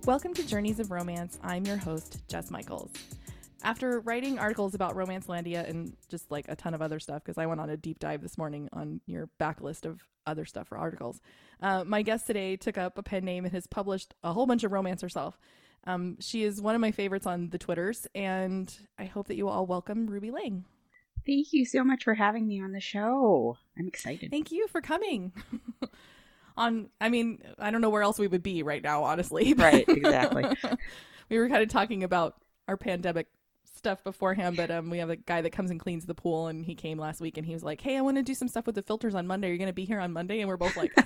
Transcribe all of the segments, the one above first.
Welcome to Journeys of Romance. I'm your host, Jess Michaels. After writing articles about Romancelandia and just like a ton of other stuff, because I went on a deep dive this morning on your backlist of other stuff for articles, my guest today took up a pen name and has published a whole bunch of romance herself. She is one of my favorites on the Twitters, and I hope that you all welcome Ruby Lang. Thank you so much for having me on the show. I'm excited. Thank you for coming. I don't know where else we would be right now, honestly. Right, exactly. We were kind of talking about our pandemic stuff beforehand, but we have a guy that comes and cleans the pool, and he came last week, and he was like, "Hey, I want to do some stuff with the filters on Monday. Are you going to be here on Monday?" And we're both like,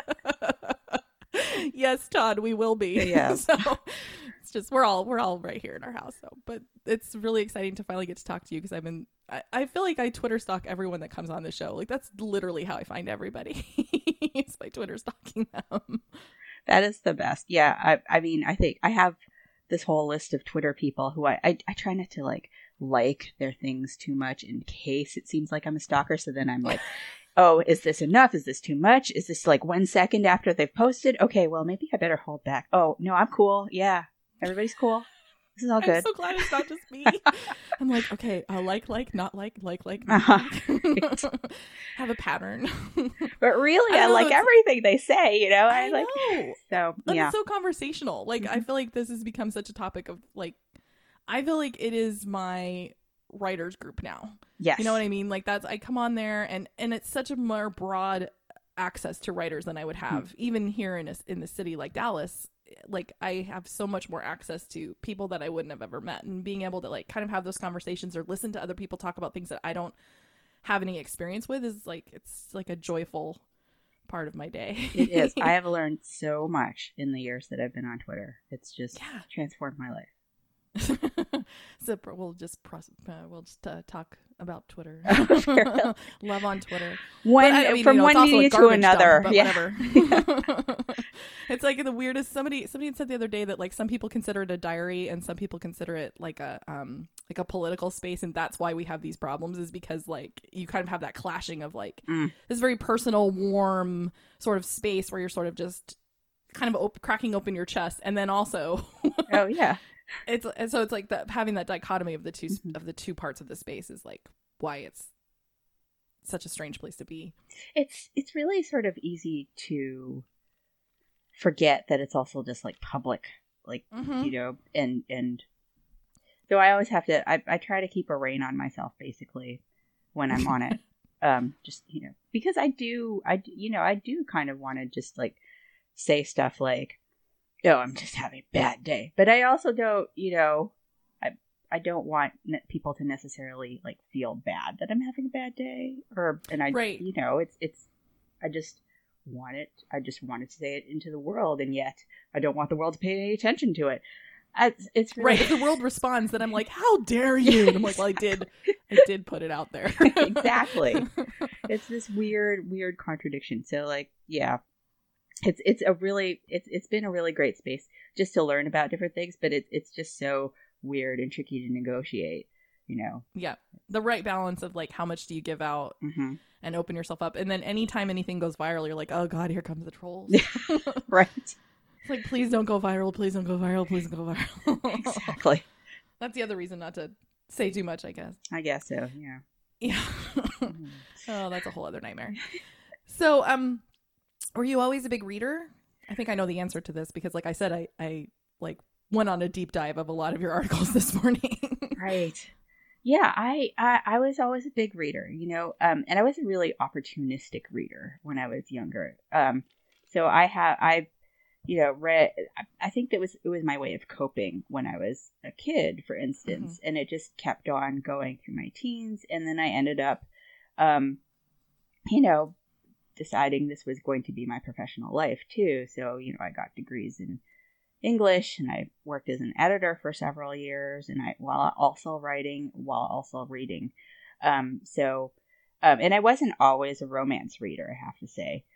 "Yes, Todd, we will be." Yeah. So it's just we're all right here in our house. So, but it's really exciting to finally get to talk to you because I feel like I Twitter stalk everyone that comes on the show. Like that's literally how I find everybody. It's by Twitter stalking them. That is the best. Yeah. I mean, I think I have this whole list of Twitter people who I try not to like their things too much in case it seems like I'm a stalker. So then I'm like, oh, is this enough? Is this too much? Is this like 1 second after they've posted? Okay, well, maybe I better hold back. Oh, no, I'm cool. Yeah. Everybody's cool. This is all good. I'm so glad it's not just me. I'm like, okay, like, not like. Have a pattern. But really, I like everything they say, you know? I know. So, and yeah. it's so conversational. Like, I feel like this has become such a topic of, like, I feel like it is my writers group now. Yes. You know what I mean? Like, I come on there, and it's such a more broad access to writers than I would have, even here in the city like Dallas. Like I have so much more access to people that I wouldn't have ever met, and being able to like kind of have those conversations or listen to other people talk about things that I don't have any experience with is like, it's like a joyful part of my day. It is. I have learned so much in the years that I've been on Twitter. It's just transformed my life. So we'll just talk about Twitter. Love on Twitter. From one media to another. Dump, yeah. Whatever. It's like the weirdest. Somebody had said the other day that like some people consider it a diary and some people consider it like a political space, and that's why we have these problems, is because like you kind of have that clashing of like this very personal, warm sort of space where you're sort of just kind of cracking open your chest, and then also oh yeah. It's like having that dichotomy of the two parts of the space is like why it's such a strange place to be. It's really sort of easy to forget that it's also just like public, like you know, and so I always have to. I try to keep a rein on myself basically when I'm on it, just you know, because I do kind of want to just like say stuff like, oh, I'm just having a bad day. But I also don't, you know, I don't want people to necessarily like feel bad that I'm having a bad day, you know, I just want to say it into the world, and yet I don't want the world to pay any attention to it. It's really... right. If the world responds, then I'm like, how dare you? And I'm like, well, I did put it out there. Exactly. It's this weird contradiction. So like, yeah. It's been a really great space just to learn about different things, but it's just so weird and tricky to negotiate, you know. Yeah, the right balance of like how much do you give out and open yourself up, and then anytime anything goes viral, you're like, oh god, here comes the trolls. Right. It's like, please don't go viral, please don't go viral, please don't go viral. Exactly. That's the other reason not to say too much, I guess. I guess so. Yeah. Yeah. Oh, that's a whole other nightmare. So were you always a big reader? I think I know the answer to this because, like I said, I like went on a deep dive of a lot of your articles this morning. Right. Yeah, I was always a big reader, you know, and I was a really opportunistic reader when I was younger. So I you know, read. I think it was my way of coping when I was a kid, for instance, and it just kept on going through my teens, and then I ended up, you know, deciding this was going to be my professional life too. So, you know, I got degrees in English, and I worked as an editor for several years, and while also writing, while also reading. And I wasn't always a romance reader, I have to say.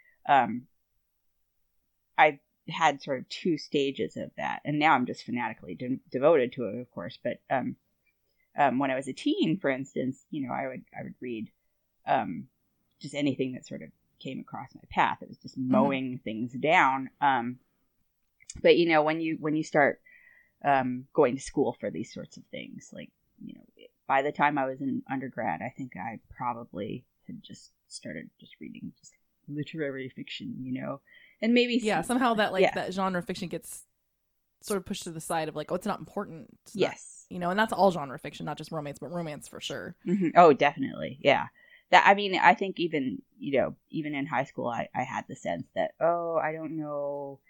I had sort of two stages of that, and now I'm just fanatically devoted to it, of course. But when I was a teen, for instance, you know, I would read just anything that sort of came across my path. It was just mowing things down. But when you start going to school for these sorts of things, like by the time I was in undergrad, I think I probably had just started just reading just literary fiction, and maybe somehow that that genre fiction gets sort of pushed to the side of like, oh, it's not important. It's yes, not, and that's all genre fiction, not just romance, but romance for sure. Mm-hmm. Oh, definitely, yeah. That I think even even in high school, I had the sense that I don't know,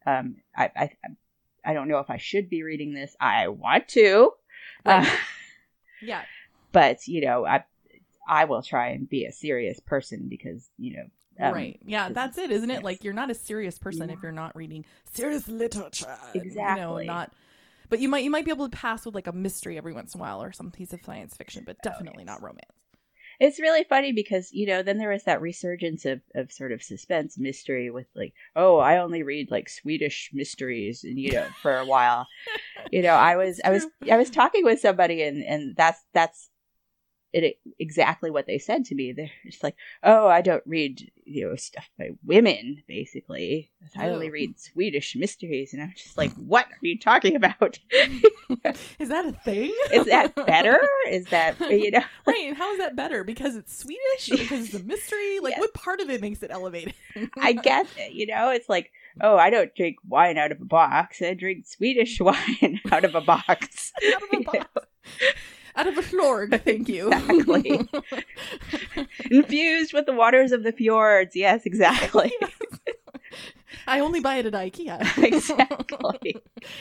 I don't know if I should be reading this. I want to, right. Yeah, but I will try and be a serious person because right. Yeah, that's it, isn't it? Yes. Like, you're not a serious person if you're not reading serious literature. Exactly. But you might be able to pass with like a mystery every once in a while or some piece of science fiction, but definitely not romance. It's really funny because, then there was that resurgence of sort of suspense mystery with like, I only read like Swedish mysteries, and, for a while, I was talking with somebody and that's it, exactly what they said to me. They're just like, I don't read, stuff by women, basically. I only read Swedish mysteries. And I'm just like, what are you talking about? Is that a thing? Is that better? Is that, Right. And how is that better? Because it's Swedish? Or because it's a mystery? Like, what part of it makes it elevated? I guess, it's like, I don't drink wine out of a box. I drink Swedish wine out of a box. Out of a box. Out of a fjord, thank you. Exactly. Infused with the waters of the fjords. Yes, exactly. I only buy it at IKEA. Exactly.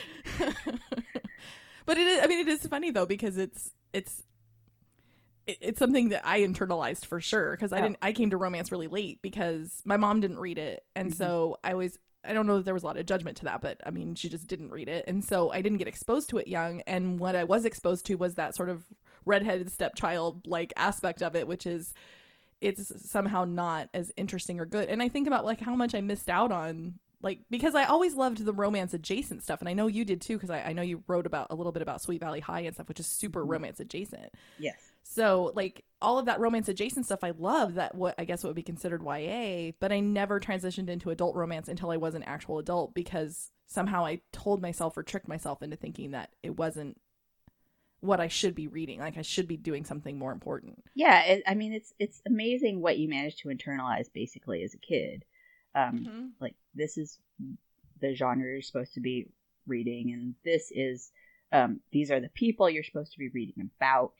But it is funny though, because it's something that I internalized for sure, because I came to romance really late because my mom didn't read it, and so I don't know if there was a lot of judgment to that, but I mean, she just didn't read it. And so I didn't get exposed to it young. And what I was exposed to was that sort of redheaded stepchild like aspect of it, which is it's somehow not as interesting or good. And I think about like how much I missed out on, like, because I always loved the romance adjacent stuff. And I know you did too, because I know you wrote about a little bit about Sweet Valley High and stuff, which is super romance adjacent. Yes. So like all of that romance adjacent stuff, I love that, what I guess what would be considered YA, but I never transitioned into adult romance until I was an actual adult, because somehow I told myself or tricked myself into thinking that it wasn't what I should be reading. Like I should be doing something more important. Yeah. It's amazing what you managed to internalize basically as a kid. Like this is the genre you're supposed to be reading, and this is, these are the people you're supposed to be reading about.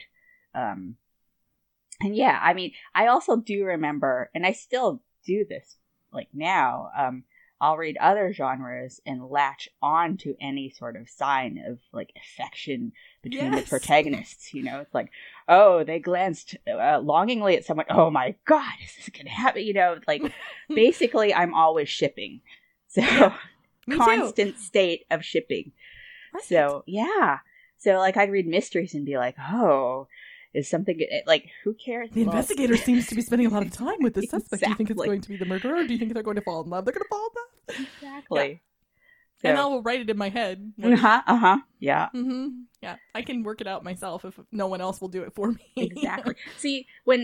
And yeah, I also do remember, and I still do this like now, I'll read other genres and latch on to any sort of sign of like affection between the protagonists. It's like, they glanced longingly at someone. Oh my God, is this gonna happen? Like basically I'm always shipping. So constant state of shipping. Right. So yeah. So like I'd read mysteries and be like, is something like, who cares? The investigator seems to be spending a lot of time with the suspect. Exactly. Do you think it's going to be the murderer? Or do you think they're going to fall in love? They're going to fall in love? Exactly. Yeah. So. And I'll write it in my head. Yeah. Mm-hmm. Yeah. I can work it out myself if no one else will do it for me. Exactly. See,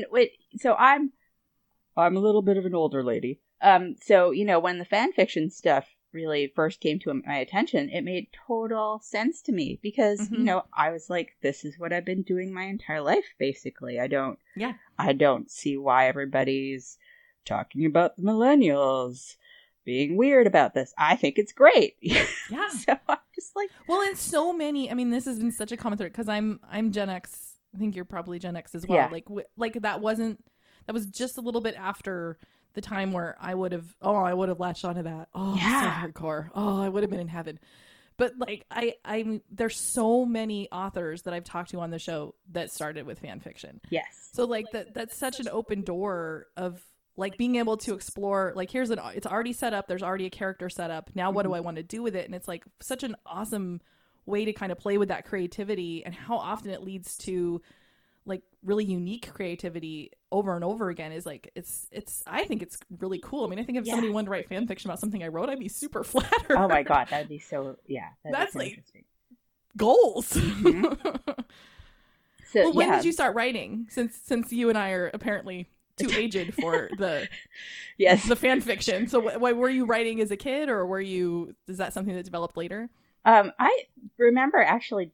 so I'm a little bit of an older lady. So, when the fan fiction stuff really first came to my attention, it made total sense to me because, I was like, this is what I've been doing my entire life, basically. I don't see why everybody's talking about the millennials being weird about this. I think it's great. Yeah. So I'm just like, well, and so many, this has been such a common thread because I'm Gen X. I think you're probably Gen X as well. Yeah. Like that was just a little bit after the time where I would have latched onto that. Oh, yeah. So hardcore. Oh, I would have been in heaven. But like I there's so many authors that I've talked to on the show that started with fan fiction. Yes. So like that's such an open door of like being able to explore, like it's already set up, there's already a character set up. Now what do I want to do with it? And it's like such an awesome way to kind of play with that creativity, and how often it leads to like really unique creativity over and over again is like, I think it's really cool. I think if somebody wanted to write fan fiction about something I wrote, I'd be super flattered. Oh my God. That'd be so, that's like goals. Mm-hmm. So when did you start writing? Since you and I are apparently too aged for the yes, the fan fiction. So were you writing as a kid, or is that something that developed later? I remember actually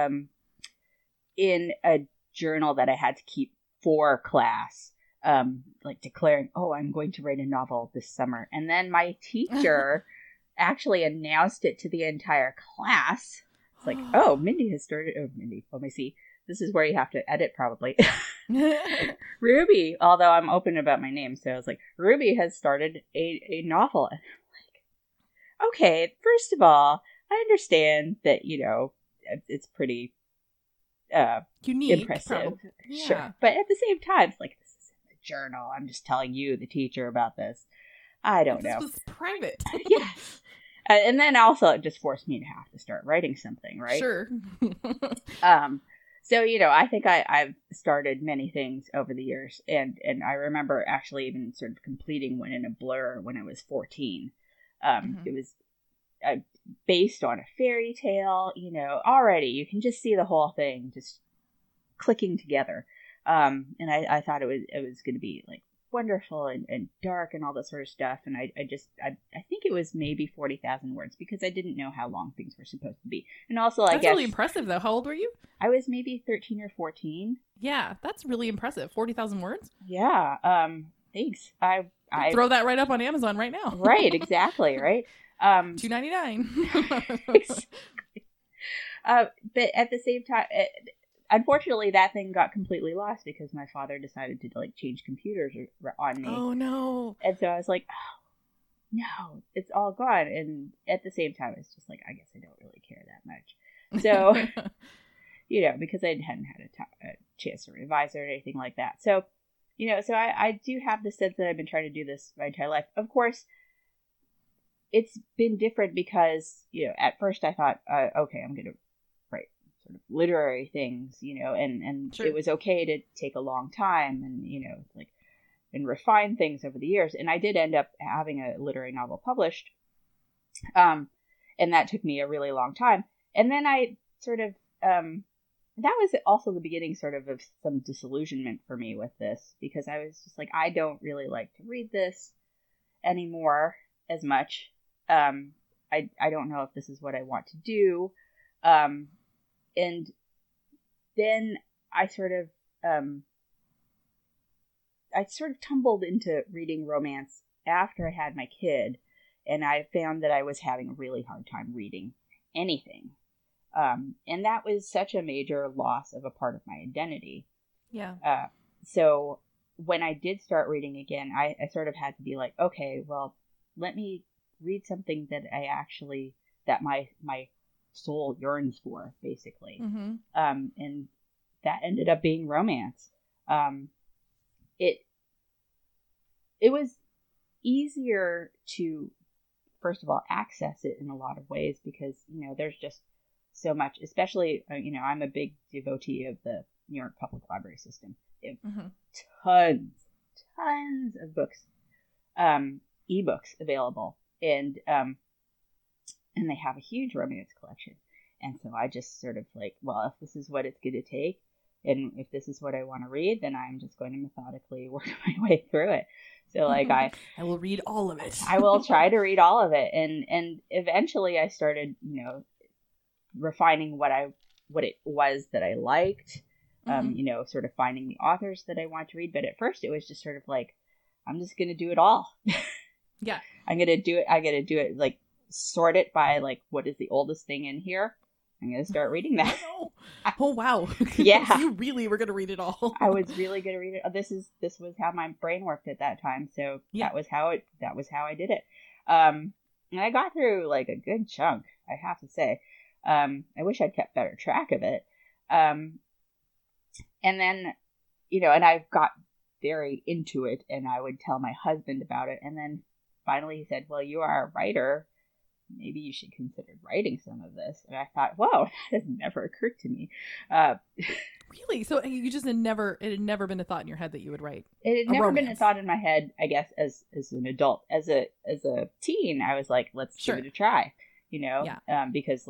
in a journal that I had to keep for class, like declaring, oh, I'm going to write a novel this summer. And then my teacher actually announced it to the entire class. It's like, oh, Mindy has started. Oh, Mindy, let me see. This is where you have to edit probably. Ruby, although I'm open about my name. So I was like, Ruby has started a novel. And I'm like, okay, first of all, I understand that, it's pretty unique, impressive. Yeah. Sure. But at the same time, it's like, this is in the journal. I'm just telling you, the teacher, about this. I don't know. This was private. Yes. And then also it just forced me to have to start writing something, right? Sure. So, I think I've started many things over the years. And I remember actually even sort of completing one in a blur when I was 14. It was based on a fairy tale, already you can just see the whole thing just clicking together. And I thought it was going to be like wonderful and dark and all that sort of stuff. And I think it was maybe 40,000 words because I didn't know how long things were supposed to be. And also, I guess that's really impressive though. How old were you? I was maybe 13 or 14. Yeah, that's really impressive. 40,000 words. Yeah. Thanks. I throw that right up on Amazon right now. Right. Exactly. Right. $2.99. Exactly. But at the same time, unfortunately, that thing got completely lost because my father decided to change computers on me. Oh no! And so I was like, oh, no, it's all gone. And at the same time, it's just like, I guess I don't really care that much. So, because I hadn't had a chance to revise it or anything like that. So, so I do have the sense that I've been trying to do this my entire life. Of course, it's been different because, at first I thought, okay, I'm going to write sort of literary things, and sure. It was okay to take a long time and, and refine things over the years. And I did end up having a literary novel published. And that took me a really long time. And then I sort of, that was also the beginning sort of some disillusionment for me with this, because I was just like, I don't really like to read this anymore as much. I don't know if this is what I want to do. And then I sort of tumbled into reading romance after I had my kid, and I found that I was having a really hard time reading anything. And that was such a major loss of a part of my identity. Yeah. So when I did start reading again, I sort of had to be like, okay, well, let me read something that my soul yearns for, basically. Mm-hmm. And that ended up being romance. It was easier to, first of all, access it in a lot of ways because, there's just so much, especially, I'm a big devotee of the New York Public Library system. They have tons of books, ebooks available. And they have a huge romance collection. And so I just sort of like, well, if this is what it's going to take, and if this is what I want to read, then I'm just going to methodically work my way through it. So I will read all of it. I will try to read all of it. And eventually I started, refining what it was that I liked, sort of finding the authors that I want to read. But at first it was just sort of like, I'm just going to do it all. Yeah. I'm going to do it, like, sort it by, like, what is the oldest thing in here? I'm going to start reading that. Oh, wow. Yeah. You really were going to read it all. I was really going to read it. This was how my brain worked at that time. So yeah. that was how I did it. And I got through, like, a good chunk, I have to say. I wish I'd kept better track of it. And then, and I got very into it, and I would tell my husband about it. And then finally he said, well, you are a writer. Maybe you should consider writing some of this. And I thought, whoa, that has never occurred to me. Really? So you just it had never been a thought in your head that you would write? It had never been a thought in my head, I guess, as an adult. As a teen, I was like, let's give it a try, because, like,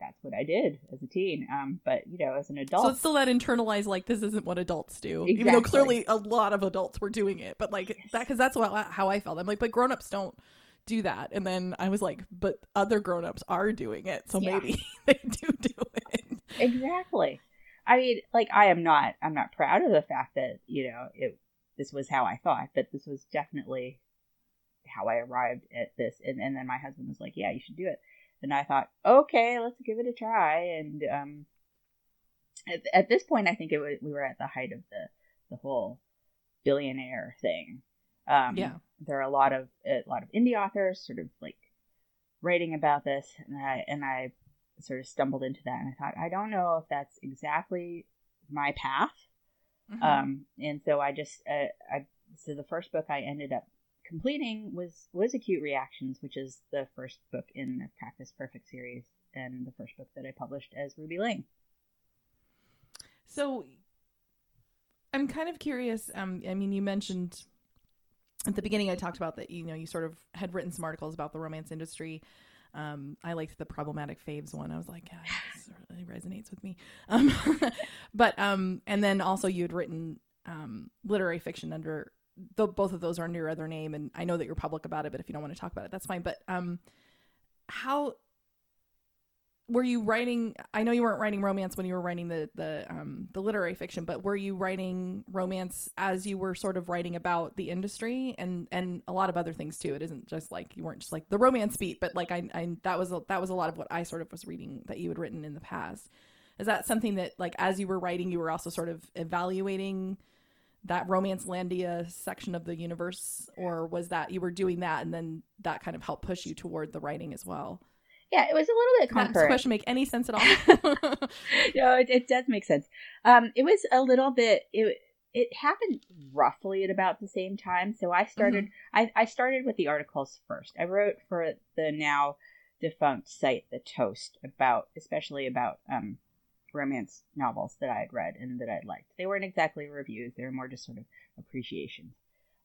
that's what I did as a teen. But you know, as an adult, so it's still that internalized, like, this isn't what adults do, exactly. even though clearly a lot of adults were doing it. But like that, because that's how I felt. I'm like, but grown-ups don't do that. And then I was like, but other grown-ups are doing it, so maybe they do it. Exactly. I mean, like, I'm not proud of the fact that, you know, this was how I thought, but this was definitely how I arrived at this. And then my husband was like, yeah, you should do it. And I thought, okay, let's give it a try. And at this point, I think we were at the height of the whole billionaire thing. There are a lot of indie authors sort of like writing about this, and I sort of stumbled into that, and I thought, I don't know if that's exactly my path. And so I just so the first book I ended up completing was Acute Reactions, which is the first book in the Practice Perfect series and the first book that I published as Ruby Ling. So I'm kind of curious. I mean, you mentioned at the beginning, I talked about that, you know, you sort of had written some articles about the romance industry. I liked the Problematic Faves one. I was like, yeah, this really resonates with me. But and then also you had written literary fiction under both of those are under your other name, and I know that you're public about it, but if you don't want to talk about it, that's fine. But how were you writing? I know you weren't writing romance when you were writing the literary fiction, but were you writing romance as you were sort of writing about the industry and a lot of other things too? It isn't just like you weren't just like the romance beat, but like I that was a lot of what I sort of was reading that you had written in the past. Is that something that, like, as you were writing, you were also sort of evaluating that Romancelandia section of the universe, or was that you were doing that and then that kind of helped push you toward the writing as well? Yeah, it was a little bit concurrent. Does that question make any sense at all? No, it does make sense. It was a little bit. It happened roughly at about the same time. So I started. I started with the articles first. I wrote for the now defunct site, The Toast, especially about romance novels that I had read and that I liked. They weren't exactly reviews; they were more just sort of appreciations.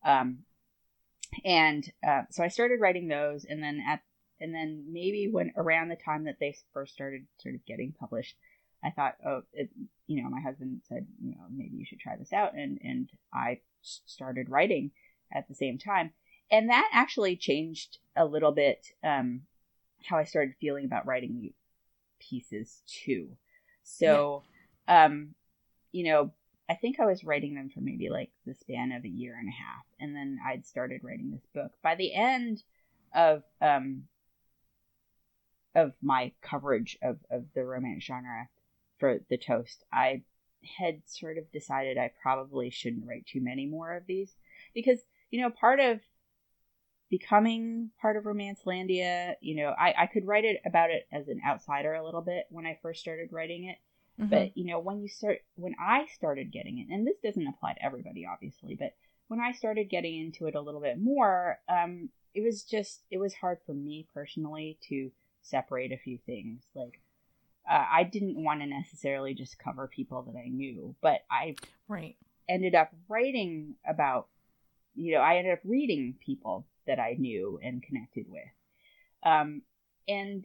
So I started writing those, and then maybe when around the time that they first started sort of getting published, I thought, my husband said, maybe you should try this out, and I started writing at the same time, and that actually changed a little bit how I started feeling about writing pieces too. So, I think I was writing them for maybe like the span of a year and a half, and then I'd started writing this book. By the end of my coverage of the romance genre for The Toast, I had sort of decided I probably shouldn't write too many more of these, because, part of becoming part of Romancelandia, I could write about it as an outsider a little bit when I first started writing it. But, when I started getting it, and this doesn't apply to everybody, obviously, but when I started getting into it a little bit more, it was hard for me personally to separate a few things. Like, I didn't want to necessarily just cover people that I knew, but I ended up writing about, I ended up reading people that I knew and connected with. And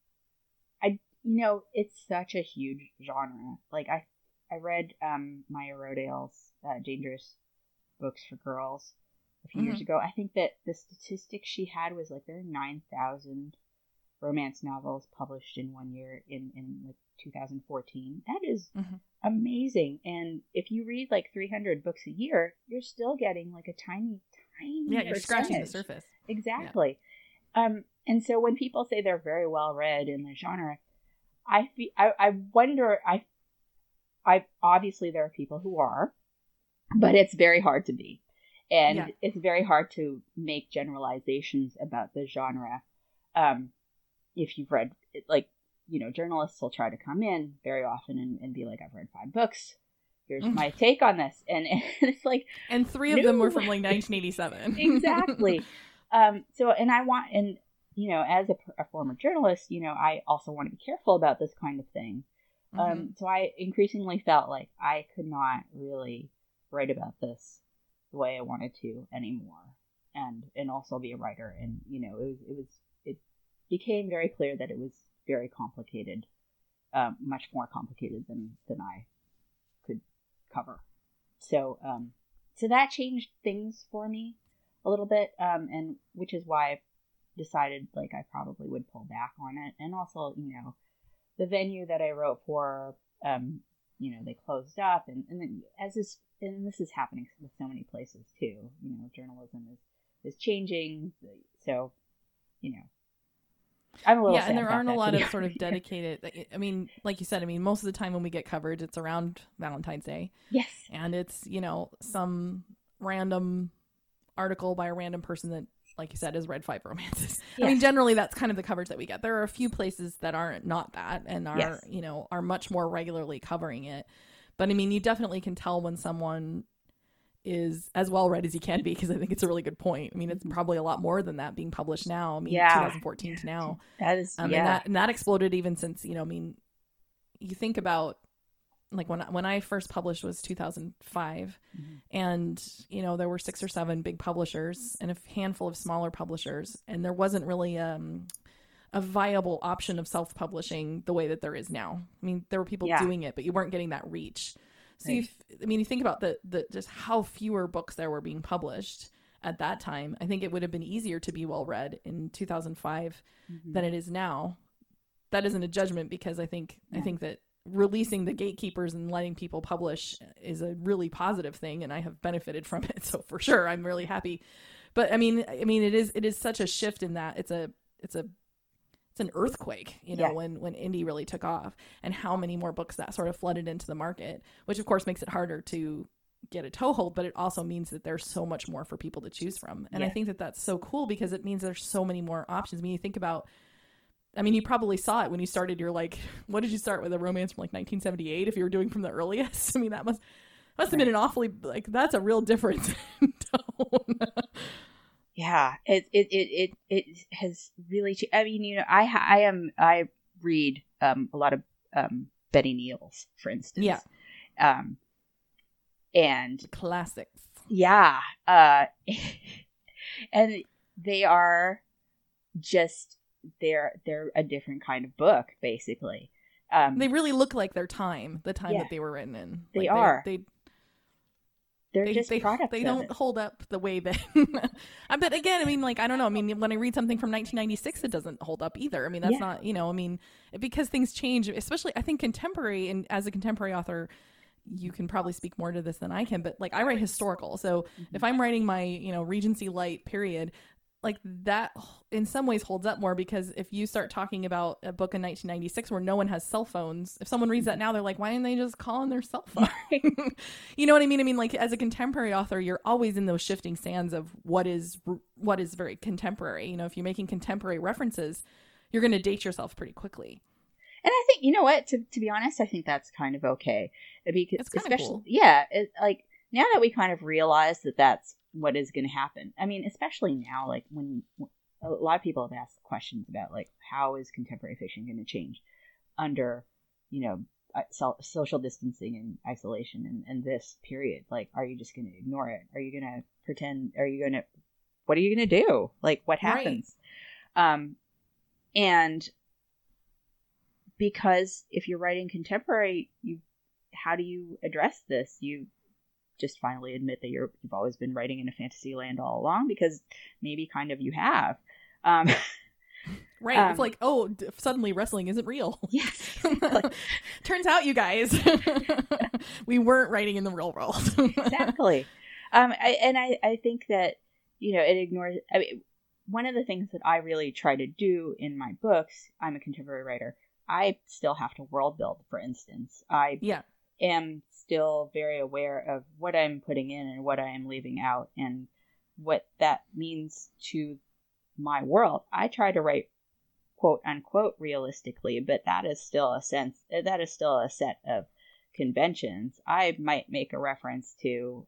it's such a huge genre. Like, I read Maya Rodale's Dangerous Books for Girls a few years ago. I think that the statistic she had was like there are 9,000 romance novels published in 1 year in like 2014. That is amazing. And if you read like 300 books a year, you're still getting like a tiny you're scratching the surface. Exactly. And so when people say they're very well read in the genre, I wonder, I obviously there are people who are, but it's very hard to be. And it's very hard to make generalizations about the genre. If you've read, like, journalists will try to come in very often and be like, I've read 5 books. Here's my take on this. And it's like... And 3 of them were from like 1987. Exactly. As a former journalist, I also want to be careful about this kind of thing. So I increasingly felt like I could not really write about this the way I wanted to anymore, and also be a writer. And it became very clear that it was very complicated much more complicated than I could cover. So so that changed things for me a little bit, and which is why I decided like I probably would pull back on it. And also, the venue that I wrote for, they closed up, and then this is happening with so many places too. Journalism is changing, so I'm a little sad and there about aren't a that, lot of sort of dedicated. I mean, like you said, most of the time when we get coverage, it's around Valentine's Day. Yes, and it's some random article by a random person that, like you said, has read 5 romances. Yes. I mean, generally that's kind of the coverage that we get. There are a few places that aren't not that and are, yes, are much more regularly covering it. But I mean, you definitely can tell when someone is as well read as you can be, because I think it's a really good point. I mean, it's probably a lot more than that being published now. I mean, 2014 to now. That is, and that exploded even since, I mean, you think about, like when I first published was 2005, mm-hmm, and there were 6 or 7 big publishers and a handful of smaller publishers, and there wasn't really a viable option of self-publishing the way that there is now. I mean, there were people doing it, but you weren't getting that reach. So right. You think about the just how fewer books there were being published at that time. I think it would have been easier to be well read in 2005, mm-hmm, than it is now. That isn't a judgment, because I think that releasing the gatekeepers and letting people publish is a really positive thing, and I have benefited from it. So for sure, I'm really happy. But I mean, it is such a shift in that it's an earthquake, when indie really took off, and how many more books that sort of flooded into the market, which of course makes it harder to get a toehold, but it also means that there's so much more for people to choose from. And I think that that's so cool, because it means there's so many more options. I mean, you think about, you probably saw it when you started. You're like, what did you start with, a romance from like 1978? If you were doing from the earliest, I mean, that must have been an awfully, like, that's a real difference in tone. Yeah, it has really. I mean, I read a lot of Betty Neals, for instance. Yeah. And classics. Yeah. And they are just. They're a different kind of book, basically. They really look like their time, that they were written in. They like are. They're just products. They don't hold up the way that. But again, I mean, like, I don't know. I mean, when I read something from 1996, it doesn't hold up either. I mean, that's not, I mean, because things change, especially I think contemporary, and as a contemporary author, you can probably speak more to this than I can. But like, I write historical, so if I'm writing my Regency Light period, like, that in some ways holds up more, because if you start talking about a book in 1996 where no one has cell phones, if someone reads that now, they're like, why didn't they just call on their cell phone? You know what I mean? I mean, like, as a contemporary author, you're always in those shifting sands of what is very contemporary. If you're making contemporary references, you're going to date yourself pretty quickly. And I think, what, to be honest, I think that's kind of okay. Because it's kind of cool. Yeah, like, now that we kind of realize that that's what is going to happen. I mean, especially now, like, when a lot of people have asked questions about, like, how is contemporary fiction going to change under, social distancing and isolation and this period? Like, are you just going to ignore it? Are you going to pretend? What are you going to do? Like, what happens? Right. And because if you're writing contemporary, how do you address this? You just finally admit that you've always been writing in a fantasy land all along, because maybe kind of you have. Right. It's like, suddenly wrestling isn't real. Yes. Turns out, you guys, we weren't writing in the real world. Exactly. I think that, it ignores, one of the things that I really try to do in my books, I'm a contemporary writer, I still have to world build, for instance. I am still very aware of what I'm putting in and what I am leaving out, and what that means to my world. I try to write quote unquote realistically, but that is still a set of conventions. I might make a reference to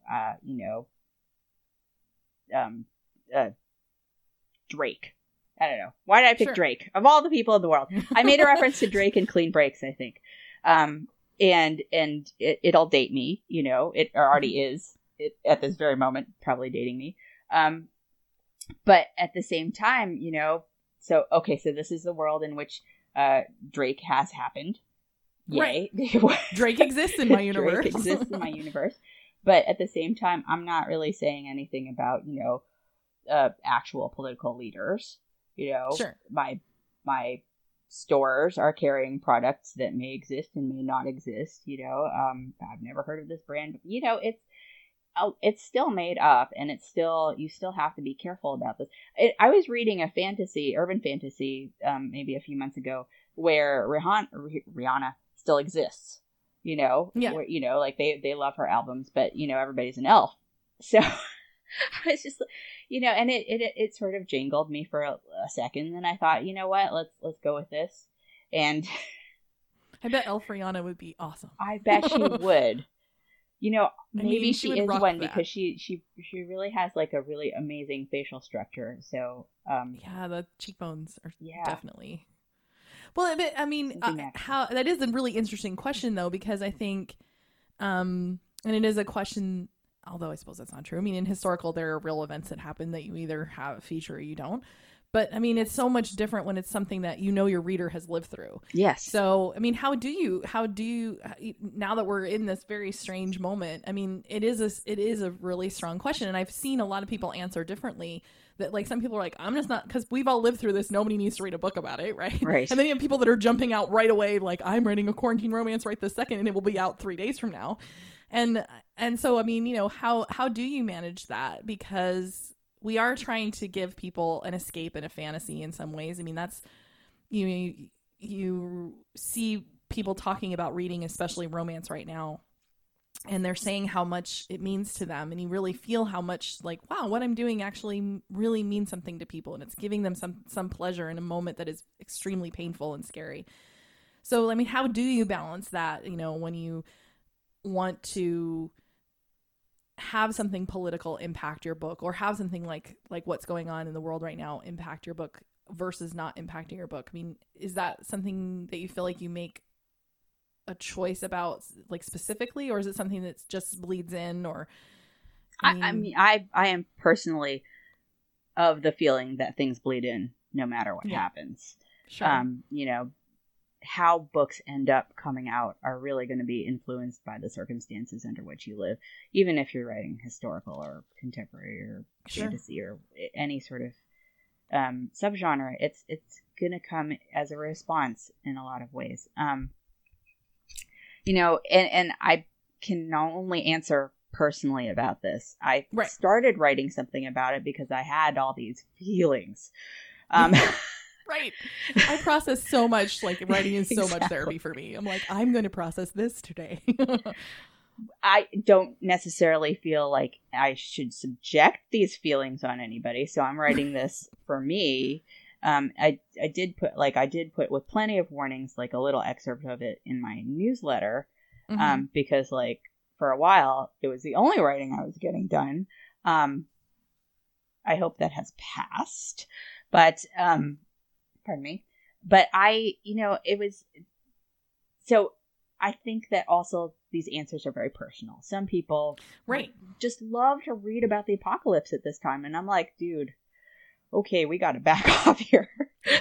Drake. I don't know. Why did I pick Drake? Of all the people in the world. I made a reference to Drake and Clean Breaks, I think. And it'll date me, it already is at this very moment, probably dating me. But at the same time, so this is the world in which Drake has happened. Yay. Right. Drake exists in my universe. Drake exists in my universe. But at the same time, I'm not really saying anything about, actual political leaders. Sure. My stores are carrying products that may exist and may not exist. I've never heard of this brand, but it's still made up, and you still have to be careful about this. I was reading a urban fantasy, maybe a few months ago, where Rihanna still exists. Yeah. Where, like they love her albums, but everybody's an elf. So I was just, and it sort of jangled me for a second, and I thought, you know what, let's go with this. And I bet Elf Rihanna would be awesome. I bet she would. Maybe she is one, that. because she really has like a really amazing facial structure. So yeah, the cheekbones are definitely. Well, I mean, how that is a really interesting question though, because I think, and it is a question. Although I suppose that's not true. I mean, in historical, there are real events that happen that you either have a feature or you don't. But I mean, it's so much different when it's something that your reader has lived through. Yes. So, I mean, how do you, now that we're in this very strange moment, I mean, it is a really strong question. And I've seen a lot of people answer differently. That like some people are like, I'm just not, because we've all lived through this. Nobody needs to read a book about it, right? Right. And then you have people that are jumping out right away, like I'm writing a quarantine romance right this second, and it will be out 3 days from now. And so, I mean, how do you manage that? Because we are trying to give people an escape and a fantasy in some ways. I mean, that's, you see people talking about reading, especially romance right now, and they're saying how much it means to them. And you really feel how much like, wow, what I'm doing actually really means something to people. And it's giving them some pleasure in a moment that is extremely painful and scary. So, I mean, how do you balance that, when you want to have something political impact your book, or have something like what's going on in the world right now impact your book versus not impacting your book? I mean, is that something that you feel like you make a choice about, like, specifically, or is it something that just bleeds in? Or I am personally of the feeling that things bleed in no matter what happens. Sure. How books end up coming out are really going to be influenced by the circumstances under which you live, even if you're writing historical or contemporary or fantasy or any sort of subgenre. It's going to come as a response in a lot of ways. And I can not only answer personally about this. I started writing something about it because I had all these feelings. Right. I process so much, like writing is so much therapy for me. I'm like, I'm going to process this today. I don't necessarily feel like I should subject these feelings on anybody. So I'm writing this for me. I did put with plenty of warnings, like a little excerpt of it in my newsletter. Because like for a while it was the only writing I was getting done. I hope that has passed, but, pardon me. But it was, so I think that also these answers are very personal. Some people just love to read about the apocalypse at this time. And I'm like, dude, okay, we got to back off here.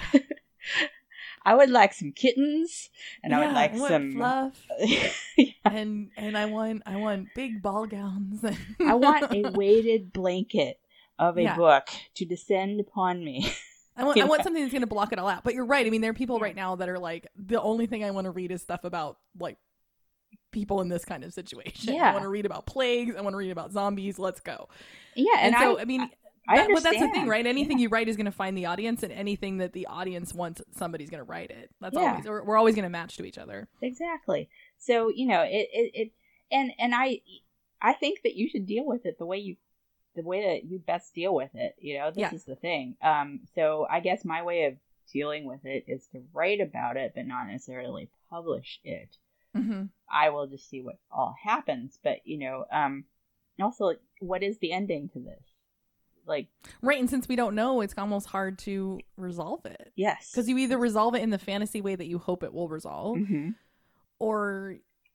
I would like some kittens, and I would like some fluff. And I want big ball gowns. I want a weighted blanket of a book to descend upon me. I want something that's going to block it all out. But you're right. I mean, there are people right now that are like, the only thing I want to read is stuff about like people in this kind of situation. I want to read about plagues. I want to read about zombies. Let's go. Yeah, and so I mean, but that's the thing, right? Anything you write is going to find the audience, and anything that the audience wants, somebody's going to write it. That's always, we're always going to match to each other. Exactly. So and I think that you should deal with it the way that you best deal with it. This is the thing. So I guess my way of dealing with it is to write about it, but not necessarily publish it. Mm-hmm. I will just see what all happens. But also, what is the ending to this? Right, and since we don't know, it's almost hard to resolve it. Yes, because you either resolve it in the fantasy way that you hope it will resolve, or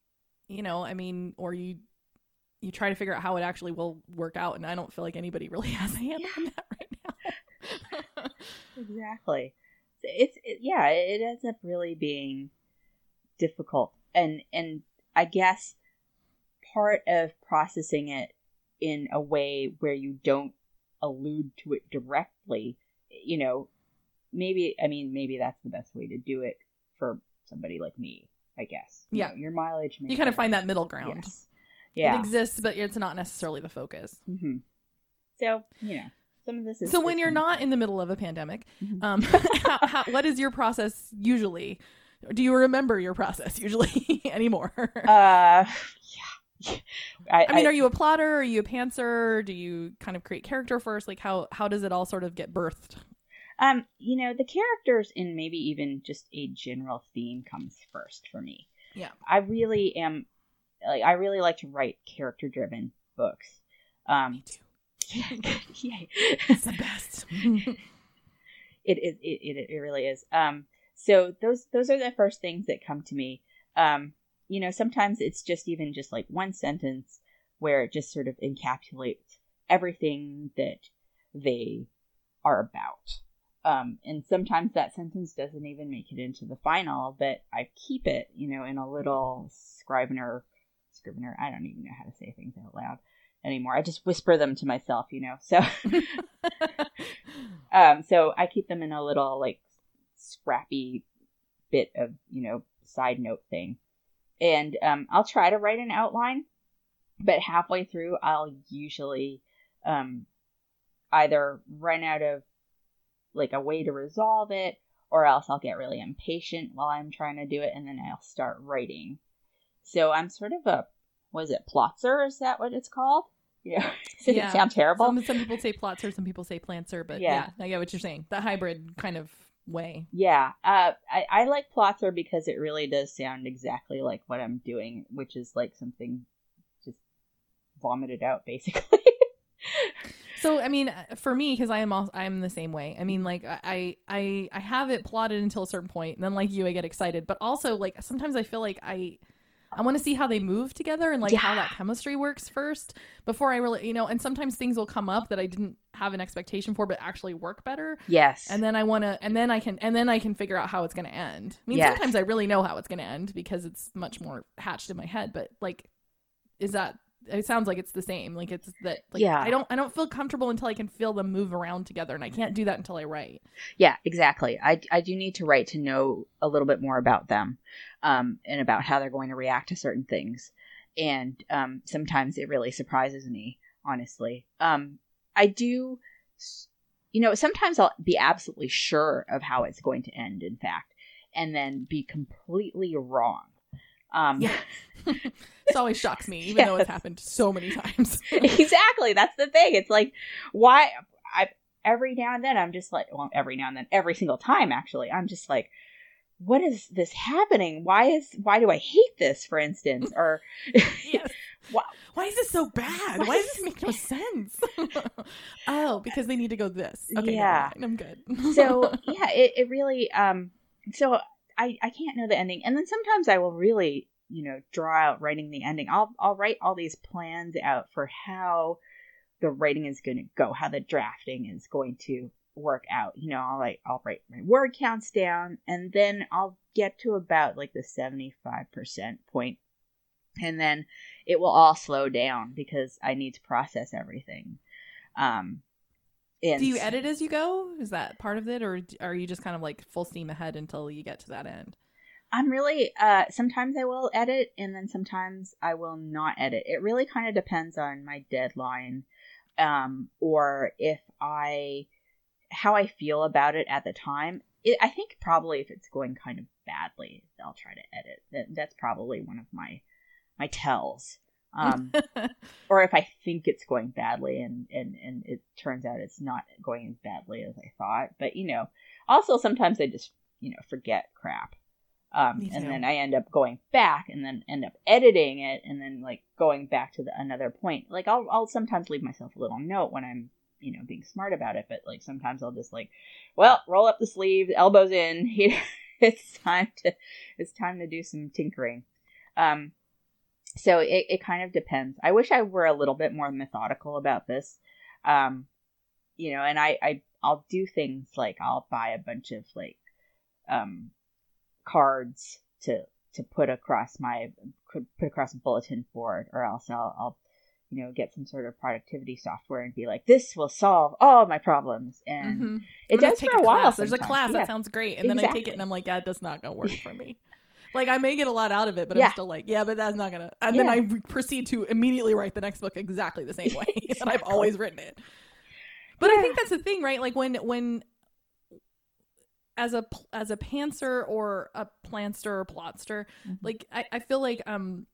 or you try to figure out how it actually will work out. And I don't feel like anybody really has a hand on that right now. Exactly. It ends up really being difficult and I guess part of processing it in a way where you don't allude to it directly, maybe that's the best way to do it for somebody like me, I guess. Your mileage. You kind of find that middle ground. Yes. Yeah. It exists, but it's not necessarily the focus. Mm-hmm. So, some of this is... So when you're not in the middle of a pandemic, what is your process usually? Do you remember your process usually anymore? Yeah. I mean, are you a plotter? Are you a pantser? Do you kind of create character first? Like, how does it all sort of get birthed? The characters and maybe even just a general theme comes first for me. Yeah. I really like to write character-driven books. Me too. Yay. It's the best. It really is. So those are the first things that come to me. Sometimes it's just like one sentence where it just sort of encapsulates everything that they are about. And sometimes that sentence doesn't even make it into the final, but I keep it, in a little Scrivener. I don't even know how to say things out loud anymore. I just whisper them to myself, So, so I keep them in a little like scrappy bit of, side note thing. And I'll try to write an outline, but halfway through, I'll usually either run out of like a way to resolve it, or else I'll get really impatient while I'm trying to do it, and then I'll start writing. So I'm sort of a, plotzer? Is that what it's called? Yeah. Does it sound terrible? Some people say plotzer, some people say plantser, but yeah, I get what you're saying. The hybrid kind of way. Yeah. I like plotzer because it really does sound exactly like what I'm doing, which is like something just vomited out, basically. So, I mean, for me, because I'm the same way. I mean, like, I have it plotted until a certain point, and then, like you, I get excited. But also, like, sometimes I feel like I want to see how they move together and, like, how that chemistry works first before I really, and sometimes things will come up that I didn't have an expectation for, but actually work better. Yes. And then and then I can figure out how it's going to end. I mean, sometimes I really know how it's going to end because it's much more hatched in my head. But, like, it sounds like it's the same. Like, it's that, like, I don't feel comfortable until I can feel them move around together, and I can't do that until I write. Yeah, exactly. I do need to write to know a little bit more about them, and about how they're going to react to certain things. And sometimes it really surprises me, honestly. I do, sometimes I'll be absolutely sure of how it's going to end, in fact, and then be completely wrong. This always shocks me, even though it's happened so many times. Exactly. That's the thing. It's like, why? Every now and then, I'm just like, well, every now and then, every single time, actually, I'm just like, what is this happening? Why do I hate this, for instance? Or, yes. Why is this so bad? Why does this make no sense? Oh, because they need to go this. Okay, yeah. I'm good. So, yeah, it really, so I can't know the ending. And then sometimes I will really, draw out writing the ending. I'll write all these plans out for how the writing is going to go, how the drafting is going to work out. I'll write my word counts down, and then I'll get to about like the 75% point, and then it will all slow down because I need to process everything. Do you edit as you go? Is that part of it, or are you just kind of like full steam ahead until you get to that end? I'm really, sometimes I will edit, and then sometimes I will not edit. It really kind of depends on my deadline, or how I feel about it at the time. I think probably if it's going kind of badly, I'll try to edit. That's probably one of my tells. Or if I think it's going badly and it turns out it's not going as badly as I thought. But, also sometimes I just, forget crap. And then I end up going back and then end up editing it and then like going back to another point. Like I'll sometimes leave myself a little note when I'm, being smart about it. But like sometimes I'll just like, well, roll up the sleeves, elbows in. It's time to do some tinkering. So it kind of depends. I wish I were a little bit more methodical about this. And I'll do things like I'll buy a bunch of like cards to to put across a bulletin board, or else I'll get some sort of productivity software and be like, this will solve all my problems. And it does for a while. There's a class that sounds great. And then I take it and I'm like, yeah, that's not going to work for me. Like, I may get a lot out of it, but I'm still like, yeah, but that's not going to. And then I proceed to immediately write the next book exactly the same way that I've always written it. But I think that's the thing, right? Like when as a pantser or a plantster or plotster, like I feel like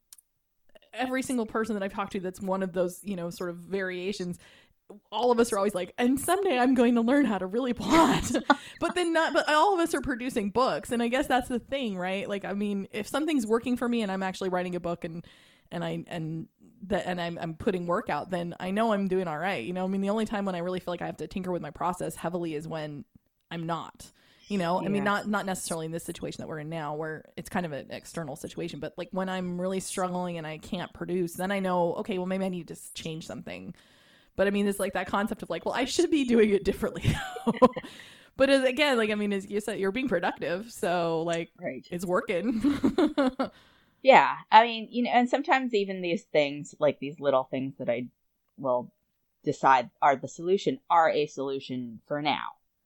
every single person that I've talked to that's one of those, sort of variations, all of us are always like, and someday I'm going to learn how to really plot. but all of us are producing books. And I guess that's the thing, right? Like, I mean, if something's working for me and I'm actually writing a book and I'm putting work out, then I know I'm doing all right. I mean, the only time when I really feel like I have to tinker with my process heavily is when I'm not. I mean, not necessarily in this situation that we're in now where it's kind of an external situation, but like when I'm really struggling and I can't produce, then I know, okay, well, maybe I need to change something. But I mean, it's like that concept of like, well, I should be doing it differently. But again, like, I mean, as you said, you're being productive. So like, It's working. Yeah. I mean, and sometimes even these things, like these little things that I will decide are a solution for now.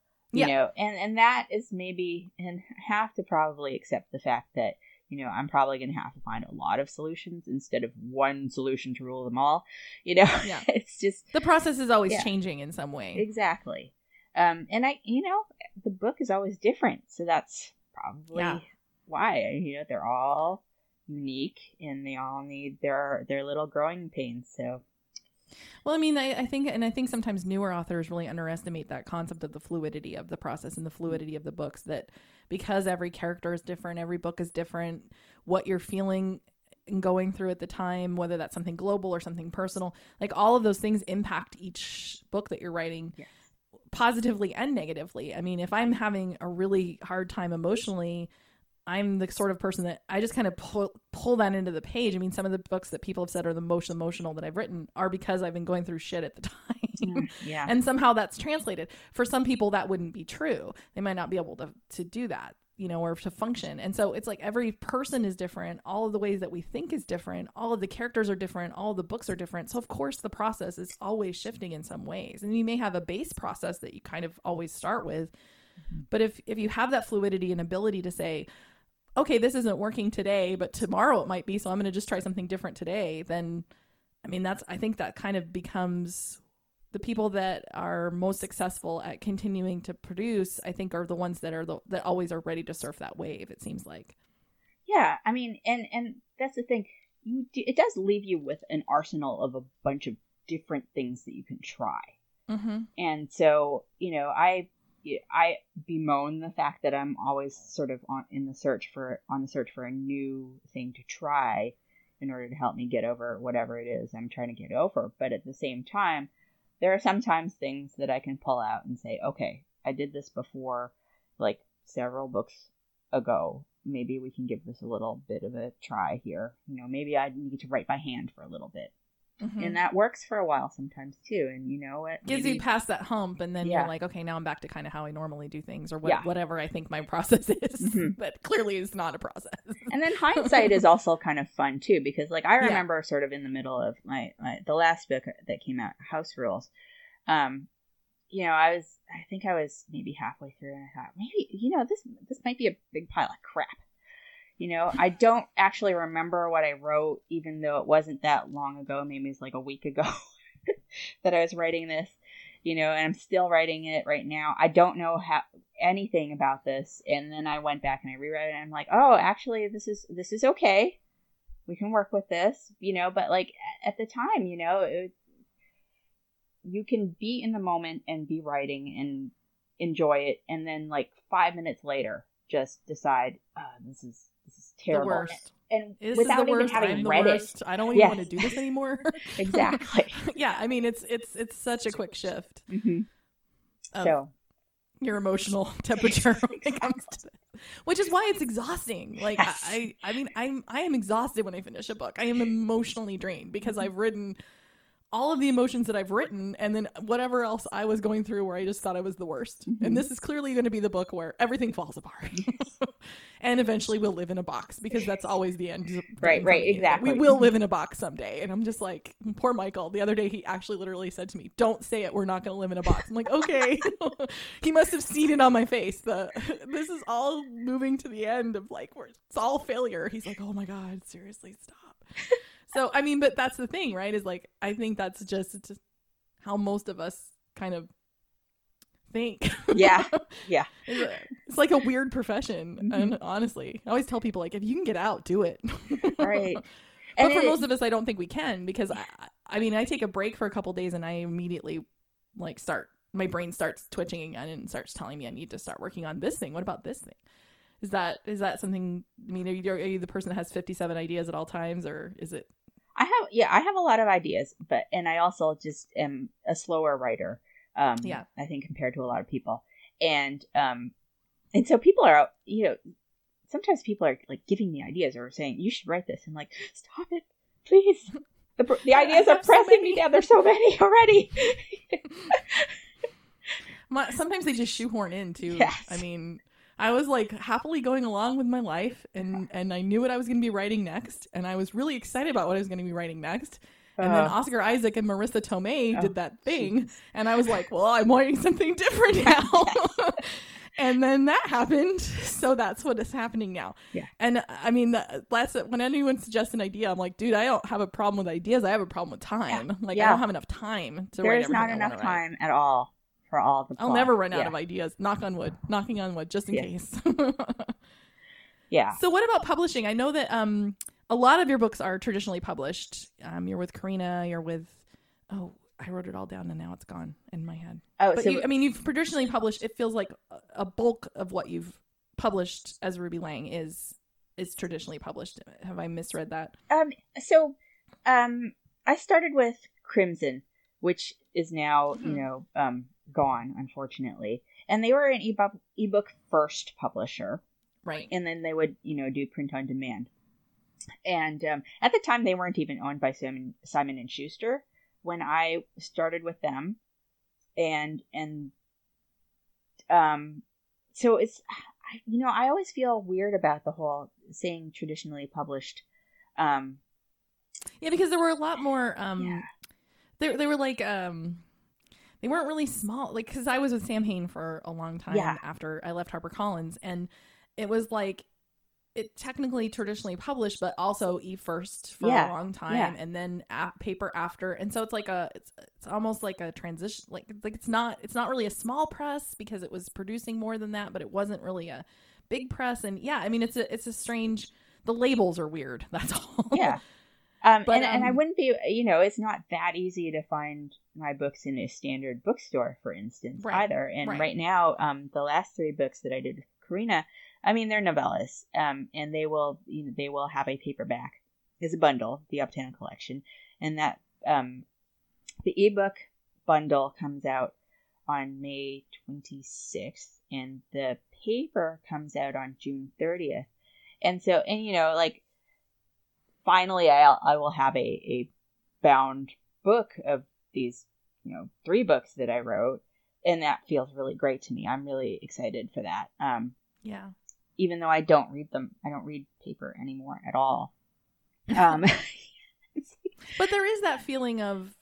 And that is maybe, and have to probably accept the fact that, I'm probably going to have to find a lot of solutions instead of one solution to rule them all. It's just, the process is always changing in some way. Exactly. And the book is always different. So that's probably why, they're all unique and they all need their little growing pains. So. Well, I mean, I think sometimes newer authors really underestimate that concept of the fluidity of the process and the fluidity of the books, that because every character is different, every book is different, what you're feeling and going through at the time, whether that's something global or something personal, like all of those things impact each book that you're writing positively and negatively. I mean, if I'm having a really hard time emotionally, I'm the sort of person that I just kind of pull that into the page. I mean, some of the books that people have said are the most emotional that I've written are because I've been going through shit at the time. Yeah. And somehow that's translated. For some people, that wouldn't be true. They might not be able to do that, or to function. And so it's like every person is different. All of the ways that we think is different. All of the characters are different. All of the books are different. So of course the process is always shifting in some ways. And you may have a base process that you kind of always start with. But if you have that fluidity and ability to say, okay, this isn't working today, but tomorrow it might be, so I'm going to just try something different today, then, I mean, I think that kind of becomes the people that are most successful at continuing to produce, I think, are the ones that that always are ready to surf that wave, it seems like. Yeah, I mean, and that's the thing. It does leave you with an arsenal of a bunch of different things that you can try. Mm-hmm. And so, I bemoan the fact that I'm always sort of on the search for a new thing to try in order to help me get over whatever it is I'm trying to get over. But at the same time, there are sometimes things that I can pull out and say, okay, I did this before, like several books ago. Maybe we can give this a little bit of a try here. Maybe I need to write by hand for a little bit. Mm-hmm. And that works for a while sometimes too. And you know what? Gives you past that hump, and then you're like, okay, now I'm back to kind of how I normally do things, or whatever I think my process is. Mm-hmm. But clearly it's not a process. And then hindsight is also kind of fun too, because like I remember sort of in the middle of the last book that came out, House Rules. I think I was maybe halfway through, and I thought, maybe, this might be a big pile of crap. I don't actually remember what I wrote, even though it wasn't that long ago. Maybe it's like a week ago that I was writing this, and I'm still writing it right now. I don't know anything about this. And then I went back and I reread it, and I'm like, oh, actually, this is okay. We can work with this, but like at the time, you can be in the moment and be writing and enjoy it. And then like 5 minutes later, just decide, this is terrible. The worst. And without even having read it. I don't even want to do this anymore. Exactly. Yeah, I mean, it's such a quick shift. Mm-hmm. So your emotional temperature when it comes to this. Which is why it's exhausting. Like I mean, I am exhausted when I finish a book. I am emotionally drained because I've written all of the emotions that I've written, and then whatever else I was going through where I just thought I was the worst. Mm-hmm. And this is clearly going to be the book where everything falls apart. And eventually we'll live in a box, because that's always the end. Right, exactly. We will live in a box someday. And I'm just like, poor Michael. The other day he actually literally said to me, "Don't say it, we're not going to live in a box." I'm like, okay. He must have seen it on my face. This is all moving to the end of like, where it's all failure. He's like, "Oh my God, seriously, stop." So, I mean, but that's the thing, right? Is like, I think that's just how most of us kind of think. Yeah. It's like a weird profession. Mm-hmm. And honestly, I always tell people, like, if you can get out, do it. Right. But for most of us, I don't think we can, because I mean, I take a break for a couple days and I immediately like my brain starts twitching again and starts telling me I need to start working on this thing. What about this thing? Is that something? I mean, are you the person that has 57 ideas at all times, or is it? I have a lot of ideas, and I also just am a slower writer. I think, compared to a lot of people, and so people are, sometimes people are like giving me ideas or saying, "You should write this," and like, "Stop it, please." The ideas are pressing me down. There's so many already. Sometimes they just shoehorn in too. Yes. I mean, I was like happily going along with my life, and I knew what I was going to be writing next, and I was really excited about what I was going to be writing next. And then Oscar Isaac and Marissa Tomei did that thing, and I was like, well, I'm writing something different now. And then that happened, so that's what is happening now. Yeah. And I mean, when anyone suggests an idea, I'm like, dude, I don't have a problem with ideas. I have a problem with time. Yeah. Like, I don't have enough time to write everything. There's not enough time at all for all the plot. I'll never run out of ideas. Knocking on wood, just in case. Yeah. So what about publishing? I know that a lot of your books are traditionally published. You're with Carina. You're with I wrote it all down and now it's gone in my head. Oh, but you've traditionally published. It feels like a bulk of what you've published as Ruby Lang is traditionally published. Have I misread that? I started with Crimson, which is now gone, unfortunately, and they were an ebook first publisher, right? And then they would do print on demand. And at the time, they weren't even owned by Simon and Schuster when I started with them, and so it's I always feel weird about the whole saying traditionally published. Yeah, because there were a lot more. They were like they weren't really small. Like, because I was with Sam Hain for a long time after I left HarperCollins, and it was like, it technically traditionally published, but also e-first for a long time, and then paper after. And so it's like it's almost like a transition. Like it's not really a small press because it was producing more than that, but it wasn't really a big press. And I mean, it's a strange. The labels are weird. That's all. Yeah. And I wouldn't be. It's not that easy to find my books in a standard bookstore, for instance, either. And right now, the last 3 books that I did with Carina, I mean, they're novellas, and they will have a paperback as a bundle, the Uptown Collection, and that the ebook bundle comes out on May 26th, and the paper comes out on June 30th, and so like finally I will have a bound book of these 3 books that I wrote, and that feels really great to me. I'm really excited for that. Yeah. Even though I don't read them. I don't read paper anymore at all. But there is that feeling of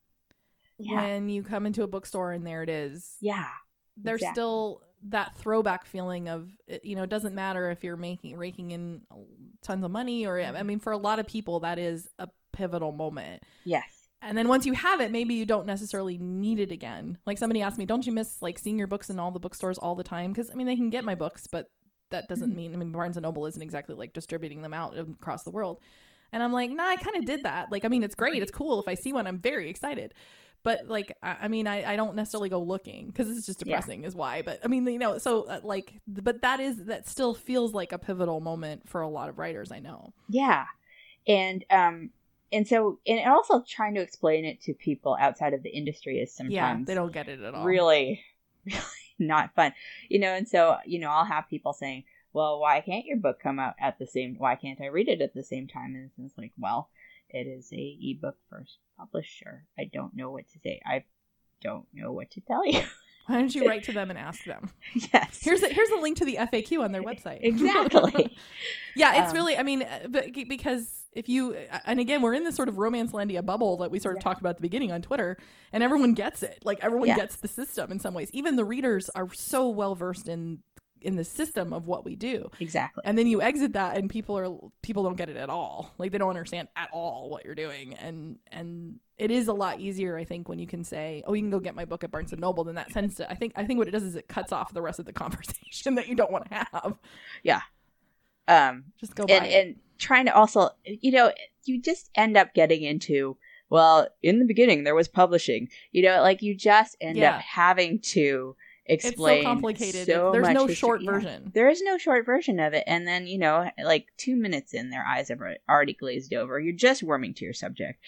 when you come into a bookstore and there it is. Yeah. There's still that throwback feeling of, it doesn't matter if you're raking in tons of money or, I mean, for a lot of people, that is a pivotal moment. Yes. And then once you have it, maybe you don't necessarily need it again. Like somebody asked me, don't you miss like seeing your books in all the bookstores all the time? Because I mean, they can get my books, but that doesn't mean, Barnes and Noble isn't exactly like distributing them out across the world. And I'm like, nah, I kind of did that. Like, I mean, it's great. It's cool. If I see one, I'm very excited. But like, I mean, I don't necessarily go looking because it's just depressing is why. But I mean, so but that still feels like a pivotal moment for a lot of writers I know. Yeah. And so, and also trying to explain it to people outside of the industry is sometimes they don't get it at all. Really, really not fun, and so, I'll have people saying, well, why can't your book come out why can't I read it at the same time? And it's like, well, It is a ebook first publisher. I don't know what to say. I don't know what to tell you. Why don't you write to them and ask them? Yes. Here's a link to the FAQ on their website. Exactly. Yeah, it's really, I mean, because if you, and again, we're in this sort of Romancelandia bubble that we sort of talked about at the beginning on Twitter, and everyone gets it. Like, everyone gets the system in some ways. Even the readers are so well versed in the system of what we do. Exactly. And then you exit that and people don't get it at all. Like, they don't understand at all what you're doing. And it is a lot easier, I think, when you can say, oh, you can go get my book at Barnes & Noble. Then that tends to, I think what it does is it cuts off the rest of the conversation that you don't want to have. Yeah. Just go buy it. And trying to also, you just end up getting into, well, in the beginning there was publishing, like you just end up having to explain. It's so complicated. So There's much no history. short version. There is no short version of it. And then, like 2 minutes in, their eyes have already glazed over. You're just warming to your subject.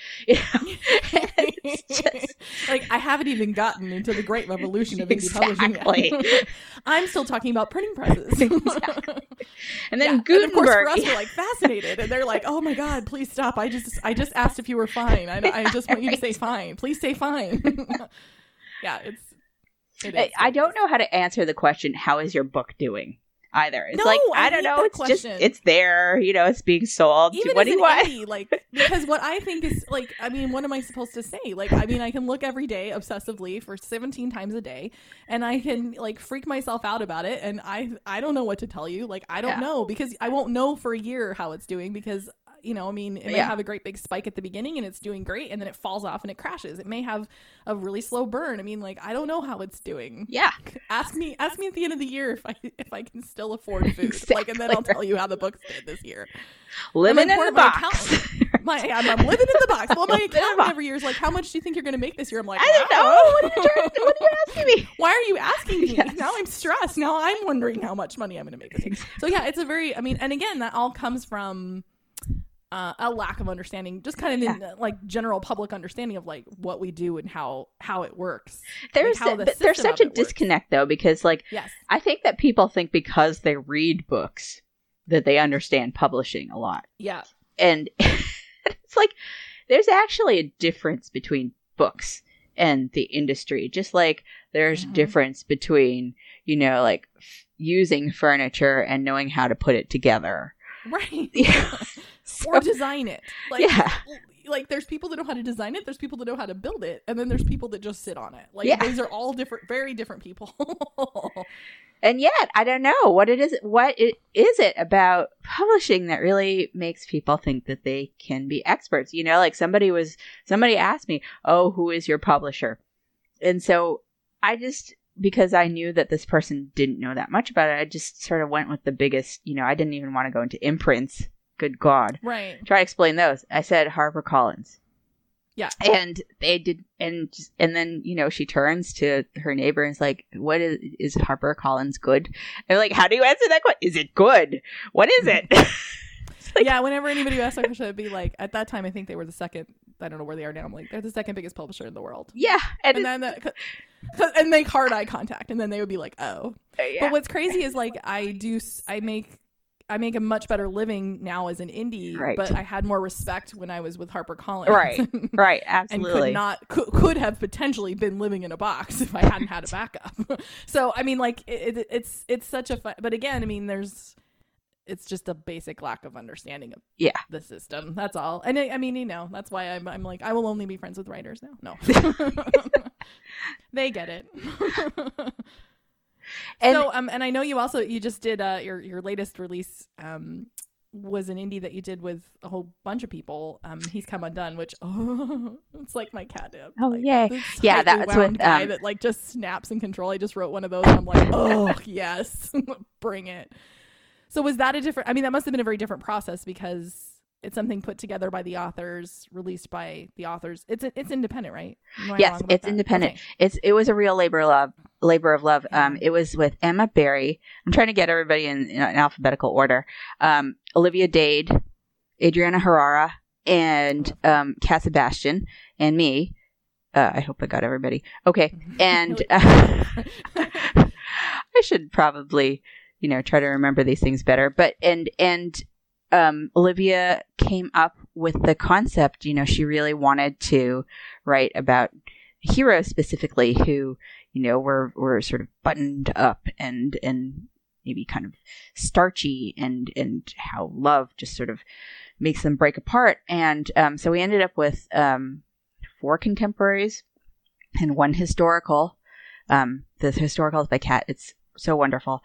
It's just... like, I haven't even gotten into the great revolution of indie publishing yet. I'm still talking about printing presses. Exactly. And then Gutenberg. And of course, for us, we're like fascinated, and they're like, "Oh my God, please stop! I just asked if you were fine. I just want you to say fine. Please say fine." Yeah, it is. I don't know how to answer the question, "How is your book doing?" Either. It's I don't know. It's question. Just it's there. It's being sold. Even what as do you an want? indie, like, because what I think is like, I mean, what am I supposed to say? Like, I mean, I can look every day obsessively for 17 times a day, and I can like freak myself out about it, and I don't know what to tell you. Like, I don't know, because I won't know for a year how it's doing, because I mean, it may have a great big spike at the beginning and it's doing great, and then it falls off and it crashes. It may have a really slow burn. I mean, like, I don't know how it's doing. Yeah. Ask me at the end of the year if I can still afford food. Exactly. Like, and then I'll tell you how the books did this year. Living in the box. I'm living in the box. Well, my accountant every year is like, how much do you think you're going to make this year? I'm like, I don't know. What are you asking me? Why are you asking me? Yes. Now I'm stressed. Now I'm wondering how much money I'm going to make this year. So yeah, it's and again, that all comes from a lack of understanding, just kind of in like general public understanding of like what we do and how it works. There's such a disconnect though, because like, yes, I think that people think because they read books that they understand publishing a lot. Yeah. And it's like, there's actually a difference between books and the industry. Just like there's a difference between, like using furniture and knowing how to put it together. Right. Yeah. Or design it. Like, yeah. Like, there's people that know how to design it, there's people that know how to build it, and then there's people that just sit on it. Like, these are all different, very different people. And yet, I don't know what is it about publishing that really makes people think that they can be experts? Like somebody asked me, "Oh, who is your publisher?" And so because I knew that this person didn't know that much about it, I just sort of went with the biggest, I didn't even want to go into imprints. Good God. Right. Try to explain those. I said HarperCollins. Yeah. And they did, and then, she turns to her neighbor and is like, what is HarperCollins good? And like, how do you answer that question? Is it good? What is it? Like, yeah, whenever anybody asked that question, it'd be like, at that time, I think they were the second, I don't know where they are now. I'm like, they're the second biggest publisher in the world. Yeah. And then, and make hard eye contact, and then they would be like, oh. Yeah. But what's crazy is like, I make a much better living now as an indie, right. But I had more respect when I was with HarperCollins. Right, absolutely. And could have potentially been living in a box if I hadn't had a backup. So, I mean, like, it's such a fun, but again, I mean, it's just a basic lack of understanding of the system. That's all. And I mean, that's why I'm like, I will only be friends with writers now. No. They get it. And so, and I know you just did your latest release was an indie that you did with a whole bunch of people. He's Come Undone, which it's like my catnip. Oh, like, yay! Yeah, that's what guy that like just snaps in control. I just wrote one of those, and I'm like, oh yes, bring it. So was that that must have been a very different process, because it's something put together by the authors, released by the authors. It's independent, right? Yes, it's independent. Okay. It was a real labor of love. It was with Emma Barry. I'm trying to get everybody in alphabetical order. Olivia Dade, Adriana Herrera, and Kat Sebastian, and me. I hope I got everybody. Okay, and I should probably try to remember these things better. But and Olivia came up with the concept, she really wanted to write about heroes specifically who, were sort of buttoned up and maybe kind of starchy and how love just sort of makes them break apart. And so we ended up with 4 contemporaries and 1 historical. The historical is by Kat. It's so wonderful.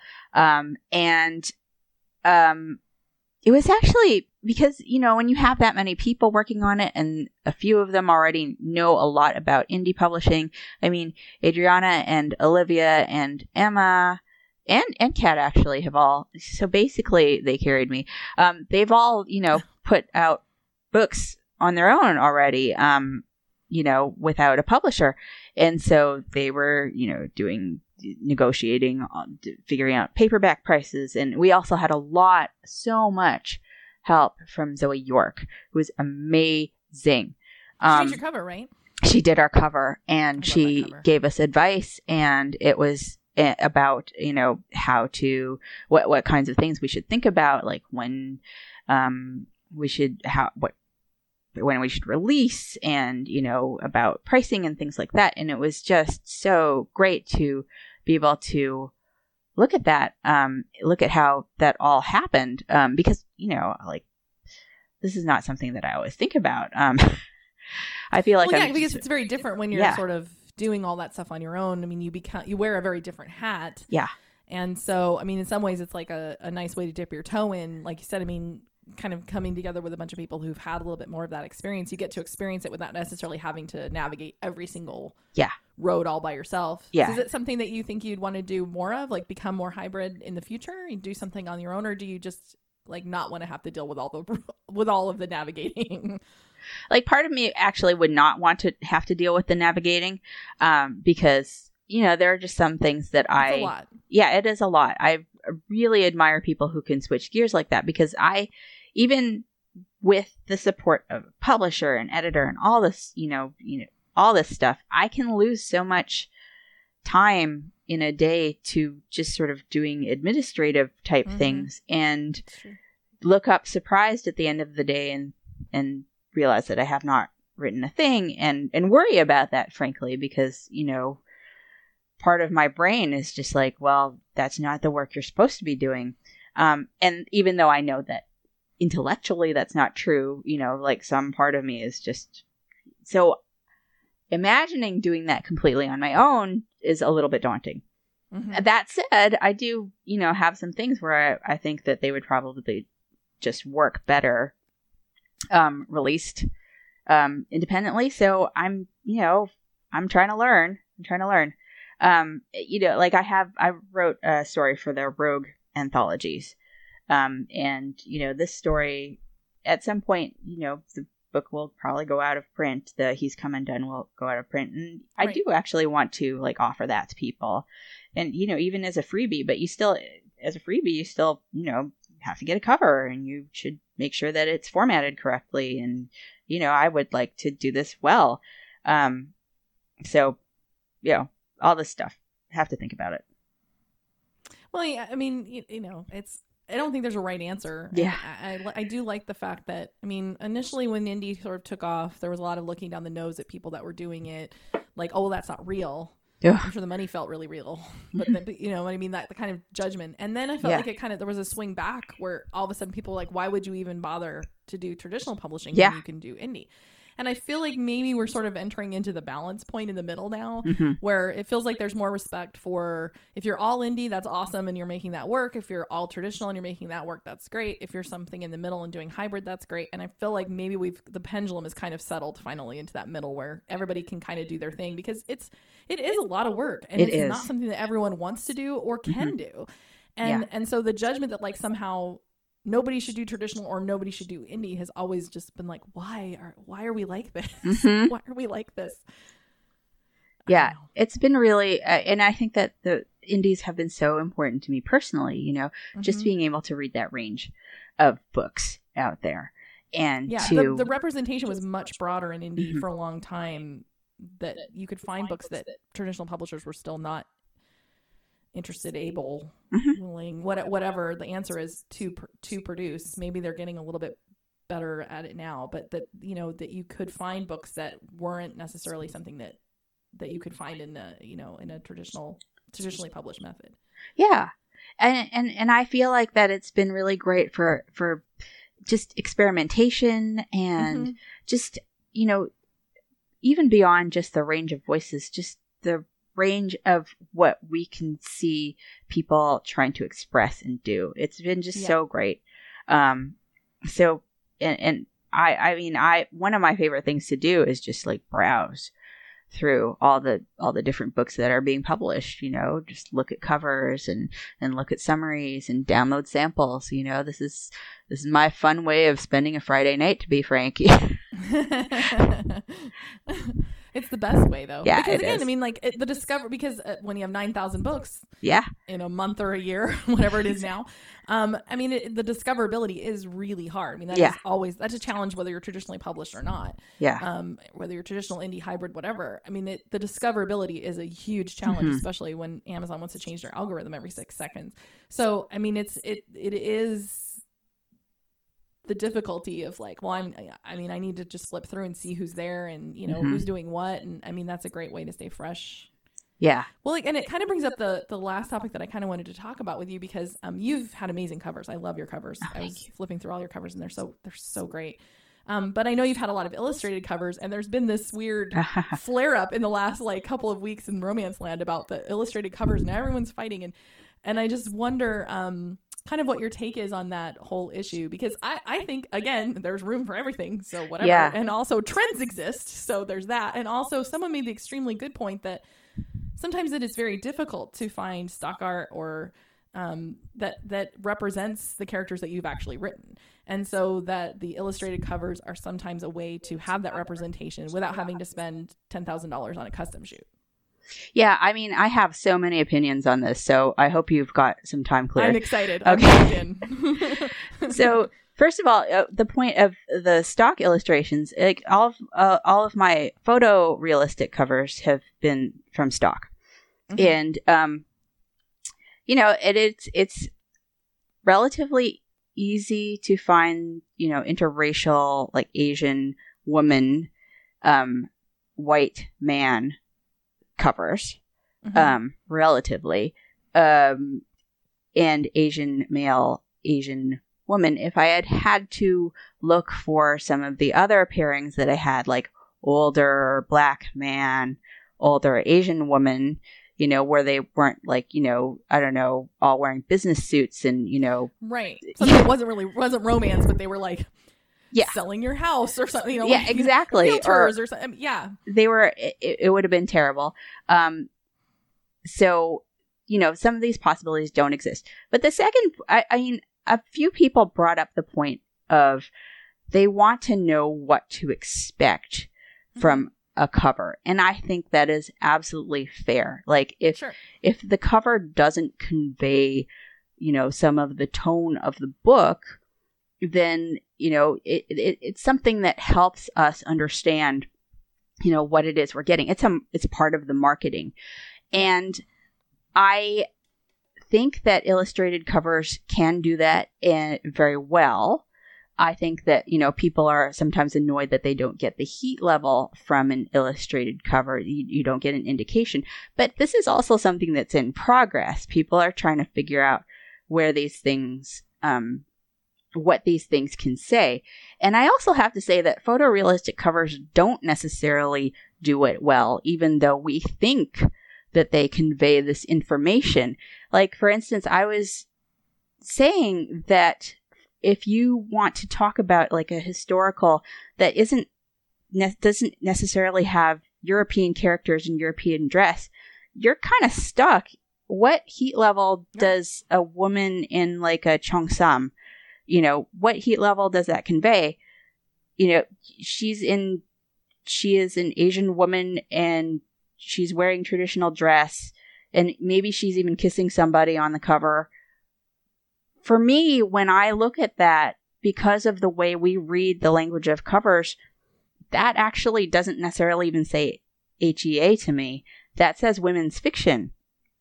It was actually because, when you have that many people working on it and a few of them already know a lot about indie publishing. I mean, Adriana and Olivia and Emma and Kat actually have all, so basically they carried me. They've all, put out books on their own already, without a publisher. And so they were, negotiating, figuring out paperback prices. And we also had so much help from Zoe York, who was amazing. She did your cover, right? She did our cover, and she gave us advice, and it was about, how to, what kinds of things we should think about, like when we should, when we should release, and, about pricing and things like that. And it was just so great to be able to look at that, look at how that all happened, because, this is not something that I always think about. I feel like because it's very different when you're sort of doing all that stuff on your own. I mean, you wear a very different hat. Yeah. And so, I mean, in some ways it's like a nice way to dip your toe in. Like you said, I mean, kind of coming together with a bunch of people who've had a little bit more of that experience. You get to experience it without necessarily having to navigate every single road all by yourself. Yeah. So is it something that you think you'd want to do more of, like become more hybrid in the future? You do something on your own, or do you just like not want to have to deal with all of the navigating? Like, part of me actually would not want to have to deal with the navigating, because, there are just some things that It's a lot. Yeah, it is a lot. I really admire people who can switch gears like that, because even with the support of a publisher and editor and all this, all this stuff, I can lose so much time in a day to just sort of doing administrative type things, and look up surprised at the end of the day and realize that I have not written a thing, and worry about that, frankly, because, part of my brain is just like, well, that's not the work you're supposed to be doing. And even though I know that intellectually that's not true, like some part of me is just, so imagining doing that completely on my own is a little bit daunting. That said, I do, have some things where I think that they would probably just work better released independently. So I'm trying to learn. Like I wrote a story for the Rogue anthologies. And this story at some point, the book will probably go out of print. The He's Come Undone will go out of print. And I do actually want to like offer that to people. And, even as a freebie, but you still have to get a cover, and you should make sure that it's formatted correctly. And, I would like to do this well. So, all this stuff, have to think about it. Well, yeah, I mean, I don't think there's a right answer. Yeah. I do like the fact that, I mean, initially when indie sort of took off, there was a lot of looking down the nose at people that were doing it like, oh, that's not real. Yeah. I'm sure the money felt really real, but then, you know what I mean? That the kind of judgment. And then I felt like there was a swing back where all of a sudden people were like, why would you even bother to do traditional publishing when you can do indie? And I feel like maybe we're sort of entering into the balance point in the middle now, where it feels like there's more respect for, if you're all indie, that's awesome and you're making that work. If you're all traditional and you're making that work, that's great. If you're something in the middle and doing hybrid, that's great. And I feel like maybe the pendulum is kind of settled finally into that middle where everybody can kind of do their thing, because it is a lot of work, and it's not something that everyone wants to do or can do. And so the judgment that like somehow nobody should do traditional or nobody should do indie has always just been like, why are we like this? Why are we like this? Yeah, it's been really, and I think that the indies have been so important to me personally, you know, just being able to read that range of books out there. And the representation was much broader in indie for a long time, that you could find books that traditional publishers were still not interested, able, willing, whatever the answer is to produce. Maybe they're getting a little bit better at it now, but that, you know, that you could find books that weren't necessarily something that you could find in a, you know, in a traditionally published method. Yeah. And I feel like that it's been really great for just experimentation and just, you know, even beyond just the range of voices, just the range of what we can see people trying to express and do. It's been just so great. So, and I mean, one of my favorite things to do is just like browse through all the different books that are being published, you know, just look at covers and look at summaries and download samples. You know, this is my fun way of spending a Friday night, to be frank. It's the best way, though. Yeah, because again, is. I mean, like because when you have 9,000 books, in a month or a year, whatever it is now, I mean, the discoverability is really hard. I mean, that's a challenge whether you're traditionally published or not. Yeah. Whether you're traditional, indie, hybrid, whatever. I mean, the discoverability is a huge challenge, especially when Amazon wants to change their algorithm every 6 seconds. So, I mean, it is the difficulty of like, well, I need to just flip through and see who's there and, you know, who's doing what. And I mean, that's a great way to stay fresh. Yeah. Well, like, and it kind of brings up the last topic that I kind of wanted to talk about with you, because you've had amazing covers. I love your covers. I was flipping through all your covers and they're so great. But I know you've had a lot of illustrated covers, and there's been this weird flare up in the last like couple of weeks in Romance Land about the illustrated covers, and everyone's fighting. And I just wonder, kind of what your take is on that whole issue, because I think, again, there's room for everything, so whatever. Yeah. And also trends exist, so there's that. And also someone made the extremely good point that sometimes it is very difficult to find stock art or that represents the characters that you've actually written. And so that the illustrated covers are sometimes a way to have that representation without having to spend $10,000 on a custom shoot. Yeah, I mean, I have so many opinions on this, so I hope you've got some time clear. I'm excited. Okay. So, first of all, the point of the stock illustrations, like all of my photorealistic covers have been from stock, and you know, it's relatively easy to find, you know, interracial, like Asian woman, white man covers, relatively, and Asian male, Asian woman. If I had to look for some of the other pairings that I had, like older black man, older Asian woman, you know, where they weren't like, you know, I don't know, all wearing business suits and, you know. Right. So it wasn't romance, but they were like, selling your house or something, you know. Yeah, exactly. Realtors or something. Yeah. They were, it would have been terrible. So, you know, some of these possibilities don't exist. But the second, I mean, a few people brought up the point of they want to know what to expect from a cover. And I think that is absolutely fair. Like if the cover doesn't convey, you know, some of the tone of the book, then, you know, it's something that helps us understand, you know, what it is we're getting. It's part of the marketing. And I think that illustrated covers can do that very well. I think that, you know, people are sometimes annoyed that they don't get the heat level from an illustrated cover. You don't get an indication. But this is also something that's in progress. People are trying to figure out where these things, what these things can say. And I also have to say that photorealistic covers don't necessarily do it well, even though we think that they convey this information. Like, for instance, I was saying that if you want to talk about like a historical that doesn't necessarily have European characters and European dress, you're kind of stuck. What heat level does a woman in like a Cheongsam, you know, what heat level does that convey? You know, she is an Asian woman and she's wearing traditional dress, and maybe she's even kissing somebody on the cover. For me, when I look at that, because of the way we read the language of covers, that actually doesn't necessarily even say HEA to me. That says women's fiction.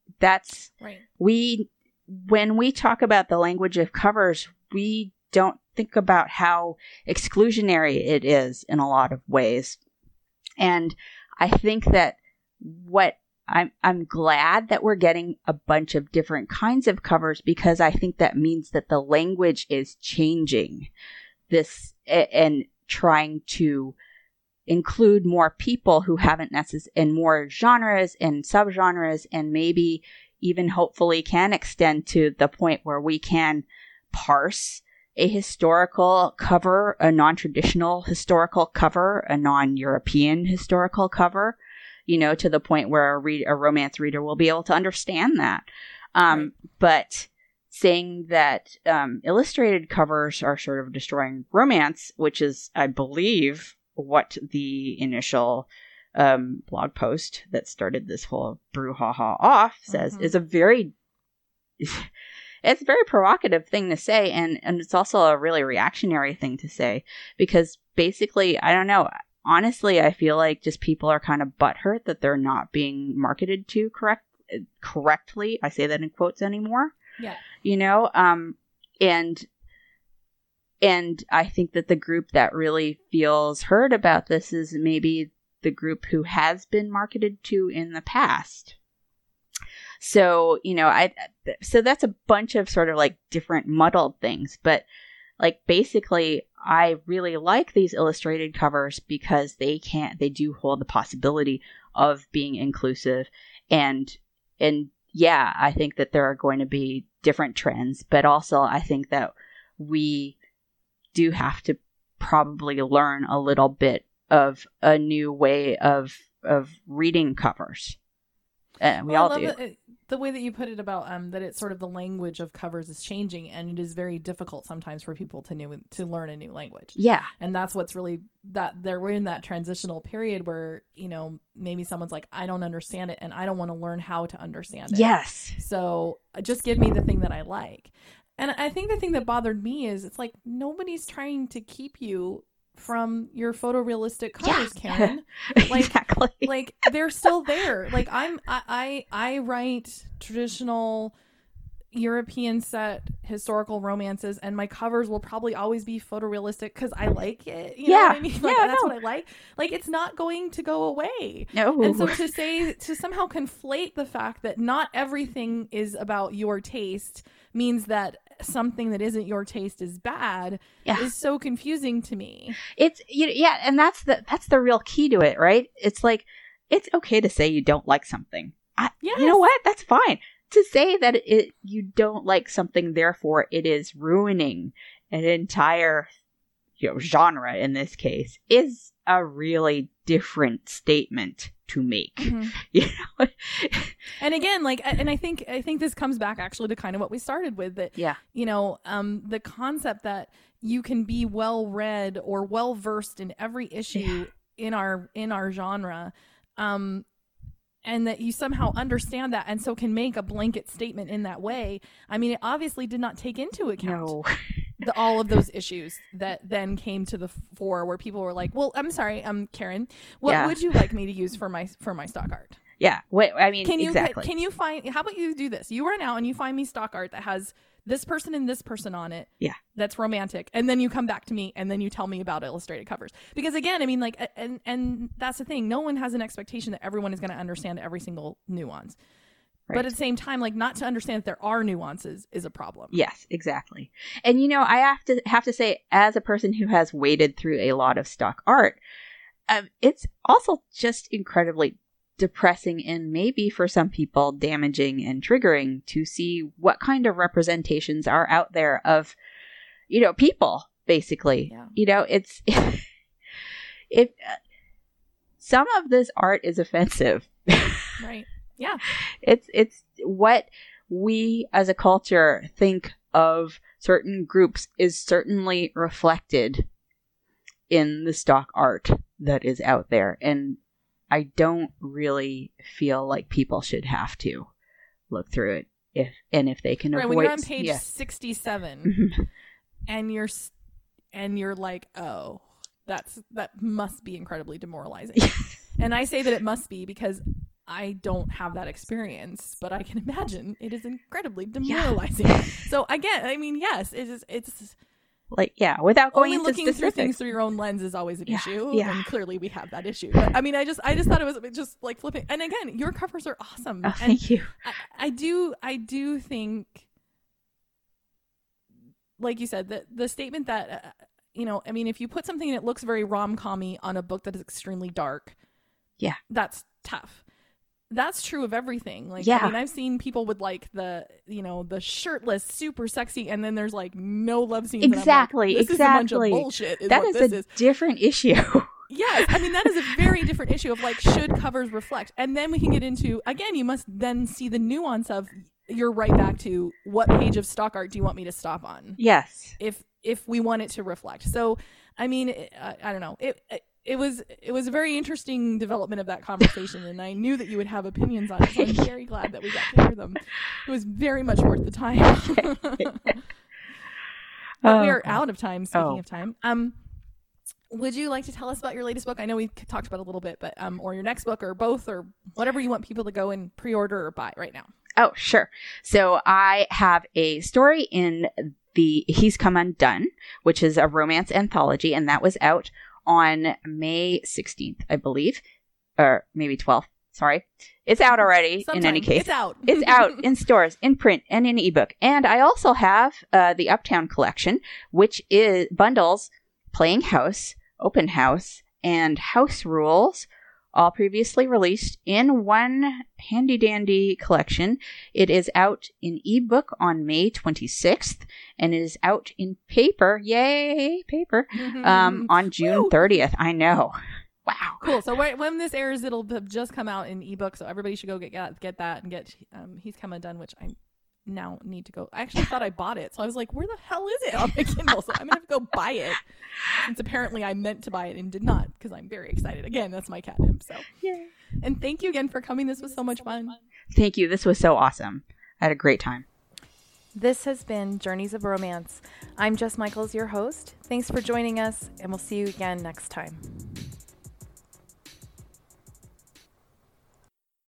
That's right. When we talk about the language of covers, we don't think about how exclusionary it is in a lot of ways. And I think that I'm glad that we're getting a bunch of different kinds of covers, because I think that means that the language is changing this and trying to include more people who haven't necessarily, and more genres and subgenres, and maybe even hopefully can extend to the point where we can parse a historical cover, a non-traditional historical cover, a non-European historical cover, to the point where a romance reader will be able to understand that. Right. But saying that illustrated covers are sort of destroying romance, which is, I believe, what the initial blog post that started this whole brouhaha off says, is a very... It's a very provocative thing to say, and it's also a really reactionary thing to say, because basically, I don't know, honestly, I feel like just people are kind of butthurt that they're not being marketed to correctly. I say that in quotes anymore. Yeah. And I think that the group that really feels hurt about this is maybe the group who has been marketed to in the past. So, so that's a bunch of sort of like different muddled things, but like basically I really like these illustrated covers because they do hold the possibility of being inclusive, and yeah, I think that there are going to be different trends, but also I think that we do have to probably learn a little bit of a new way of reading covers. We all do. The way that you put it about that it's sort of the language of covers is changing, and it is very difficult sometimes for people to learn a new language. Yeah. And that's what's really that we're in that transitional period where, maybe someone's like, I don't understand it and I don't want to learn how to understand it. Yes. So just give me the thing that I like. And I think the thing that bothered me is it's like nobody's trying to keep you from your photorealistic covers, Karen. Like, exactly. Like they're still there. Like I write traditional European set historical romances, and my covers will probably always be photorealistic because I like it. You know what I mean? Like, that's what I like. Like, it's not going to go away. No. And so to somehow conflate the fact that not everything is about your taste means that something that isn't your taste is bad is so confusing to me. It's and that's the real key to it, right? It's like, it's okay to say you don't like something. You know what? That's fine. To say that you don't like something, therefore it is ruining an entire genre in this case, is a really different statement to make. Mm-hmm. And again, and I think this comes back actually to kind of what we started with, that the concept that you can be well read or well versed in every issue in our genre, and that you somehow understand that and so can make a blanket statement in that way. I mean, it obviously did not take into account all of those issues that then came to the fore, where people were like, well, I'm sorry, Karen, what would you like me to use for my stock art? Yeah. I mean, exactly. Can you find, how about you do this? You run out and you find me stock art that has this person and this person on it. Yeah. That's romantic. And then you come back to me and then you tell me about illustrated covers. Because again, I mean, like, and that's the thing. No one has an expectation that everyone is going to understand every single nuance. Right. But at the same time, like, not to understand that there are nuances is a problem. Yes, exactly. And, I have to say, as a person who has waded through a lot of stock art, it's also just incredibly depressing and maybe for some people damaging and triggering to see what kind of representations are out there of, people, basically. Yeah. It's some of this art is offensive. Right. Yeah. It's what we as a culture think of certain groups is certainly reflected in the stock art that is out there. And I don't really feel like people should have to look through it if they can avoid. When you're on page 67 and you're like, oh, that must be incredibly demoralizing. And I say that it must be because I don't have that experience, but I can imagine it is incredibly demoralizing. So again, I mean, yes, Like, yeah, without going only into looking through specifics. things through your own lens is always an issue. Yeah. And clearly we have that issue. But I mean, I just thought it was just like flipping. And again, your covers are awesome. Oh, thank you. I do think, like you said, the statement that, I mean, if you put something that looks very rom-com-y on a book that is extremely dark, yeah, that's tough. That's true of everything. Like, yeah. I mean, I've seen people with like the shirtless, super sexy, and then there's like no love scenes. Exactly. This is a bunch of bullshit. That is a different issue. Yes, I mean, that is a very different issue of like, should covers reflect? And then we can get into, again, you must then see the nuance of, you're right back to, what page of stock art do you want me to stop on? Yes. If we want it to reflect. So, I mean, I don't know. It was a very interesting development of that conversation, and I knew that you would have opinions on it, so I'm very glad that we got to hear them. It was very much worth the time. But we are out of time, speaking of time. Would you like to tell us about your latest book? I know we talked about it a little bit, but or your next book, or both, or whatever you want people to go and pre-order or buy right now. Oh, sure. So I have a story in the He's Come Undone, which is a romance anthology, and that was out on May 16th, I believe, or maybe 12th. Sorry. It's out already. Sometime. In any case. It's out. It's out in stores, in print, and in ebook. And I also have the Uptown collection, which bundles Playing House, Open House, and House Rules, all previously released in one handy-dandy collection. It is out in ebook on May 26th, and it is out in paper, yay, paper, on June 30th. I know. Wow. Cool. So when this airs, it'll have just come out in ebook, so everybody should go get that and get He's Come Undone, which I now need to go. I actually thought I bought it, so I was like, where the hell is it on my Kindle? So I'm gonna have to go buy it, since apparently I meant to buy it and did not, because I'm very excited. Again, that's my catnip. So Yay. And thank you again for coming. This was so much fun. Thank you. This was so awesome. I had a great time. This has been Journeys of Romance. I'm Jess Michaels, your host. Thanks for joining us, and we'll see you again next time.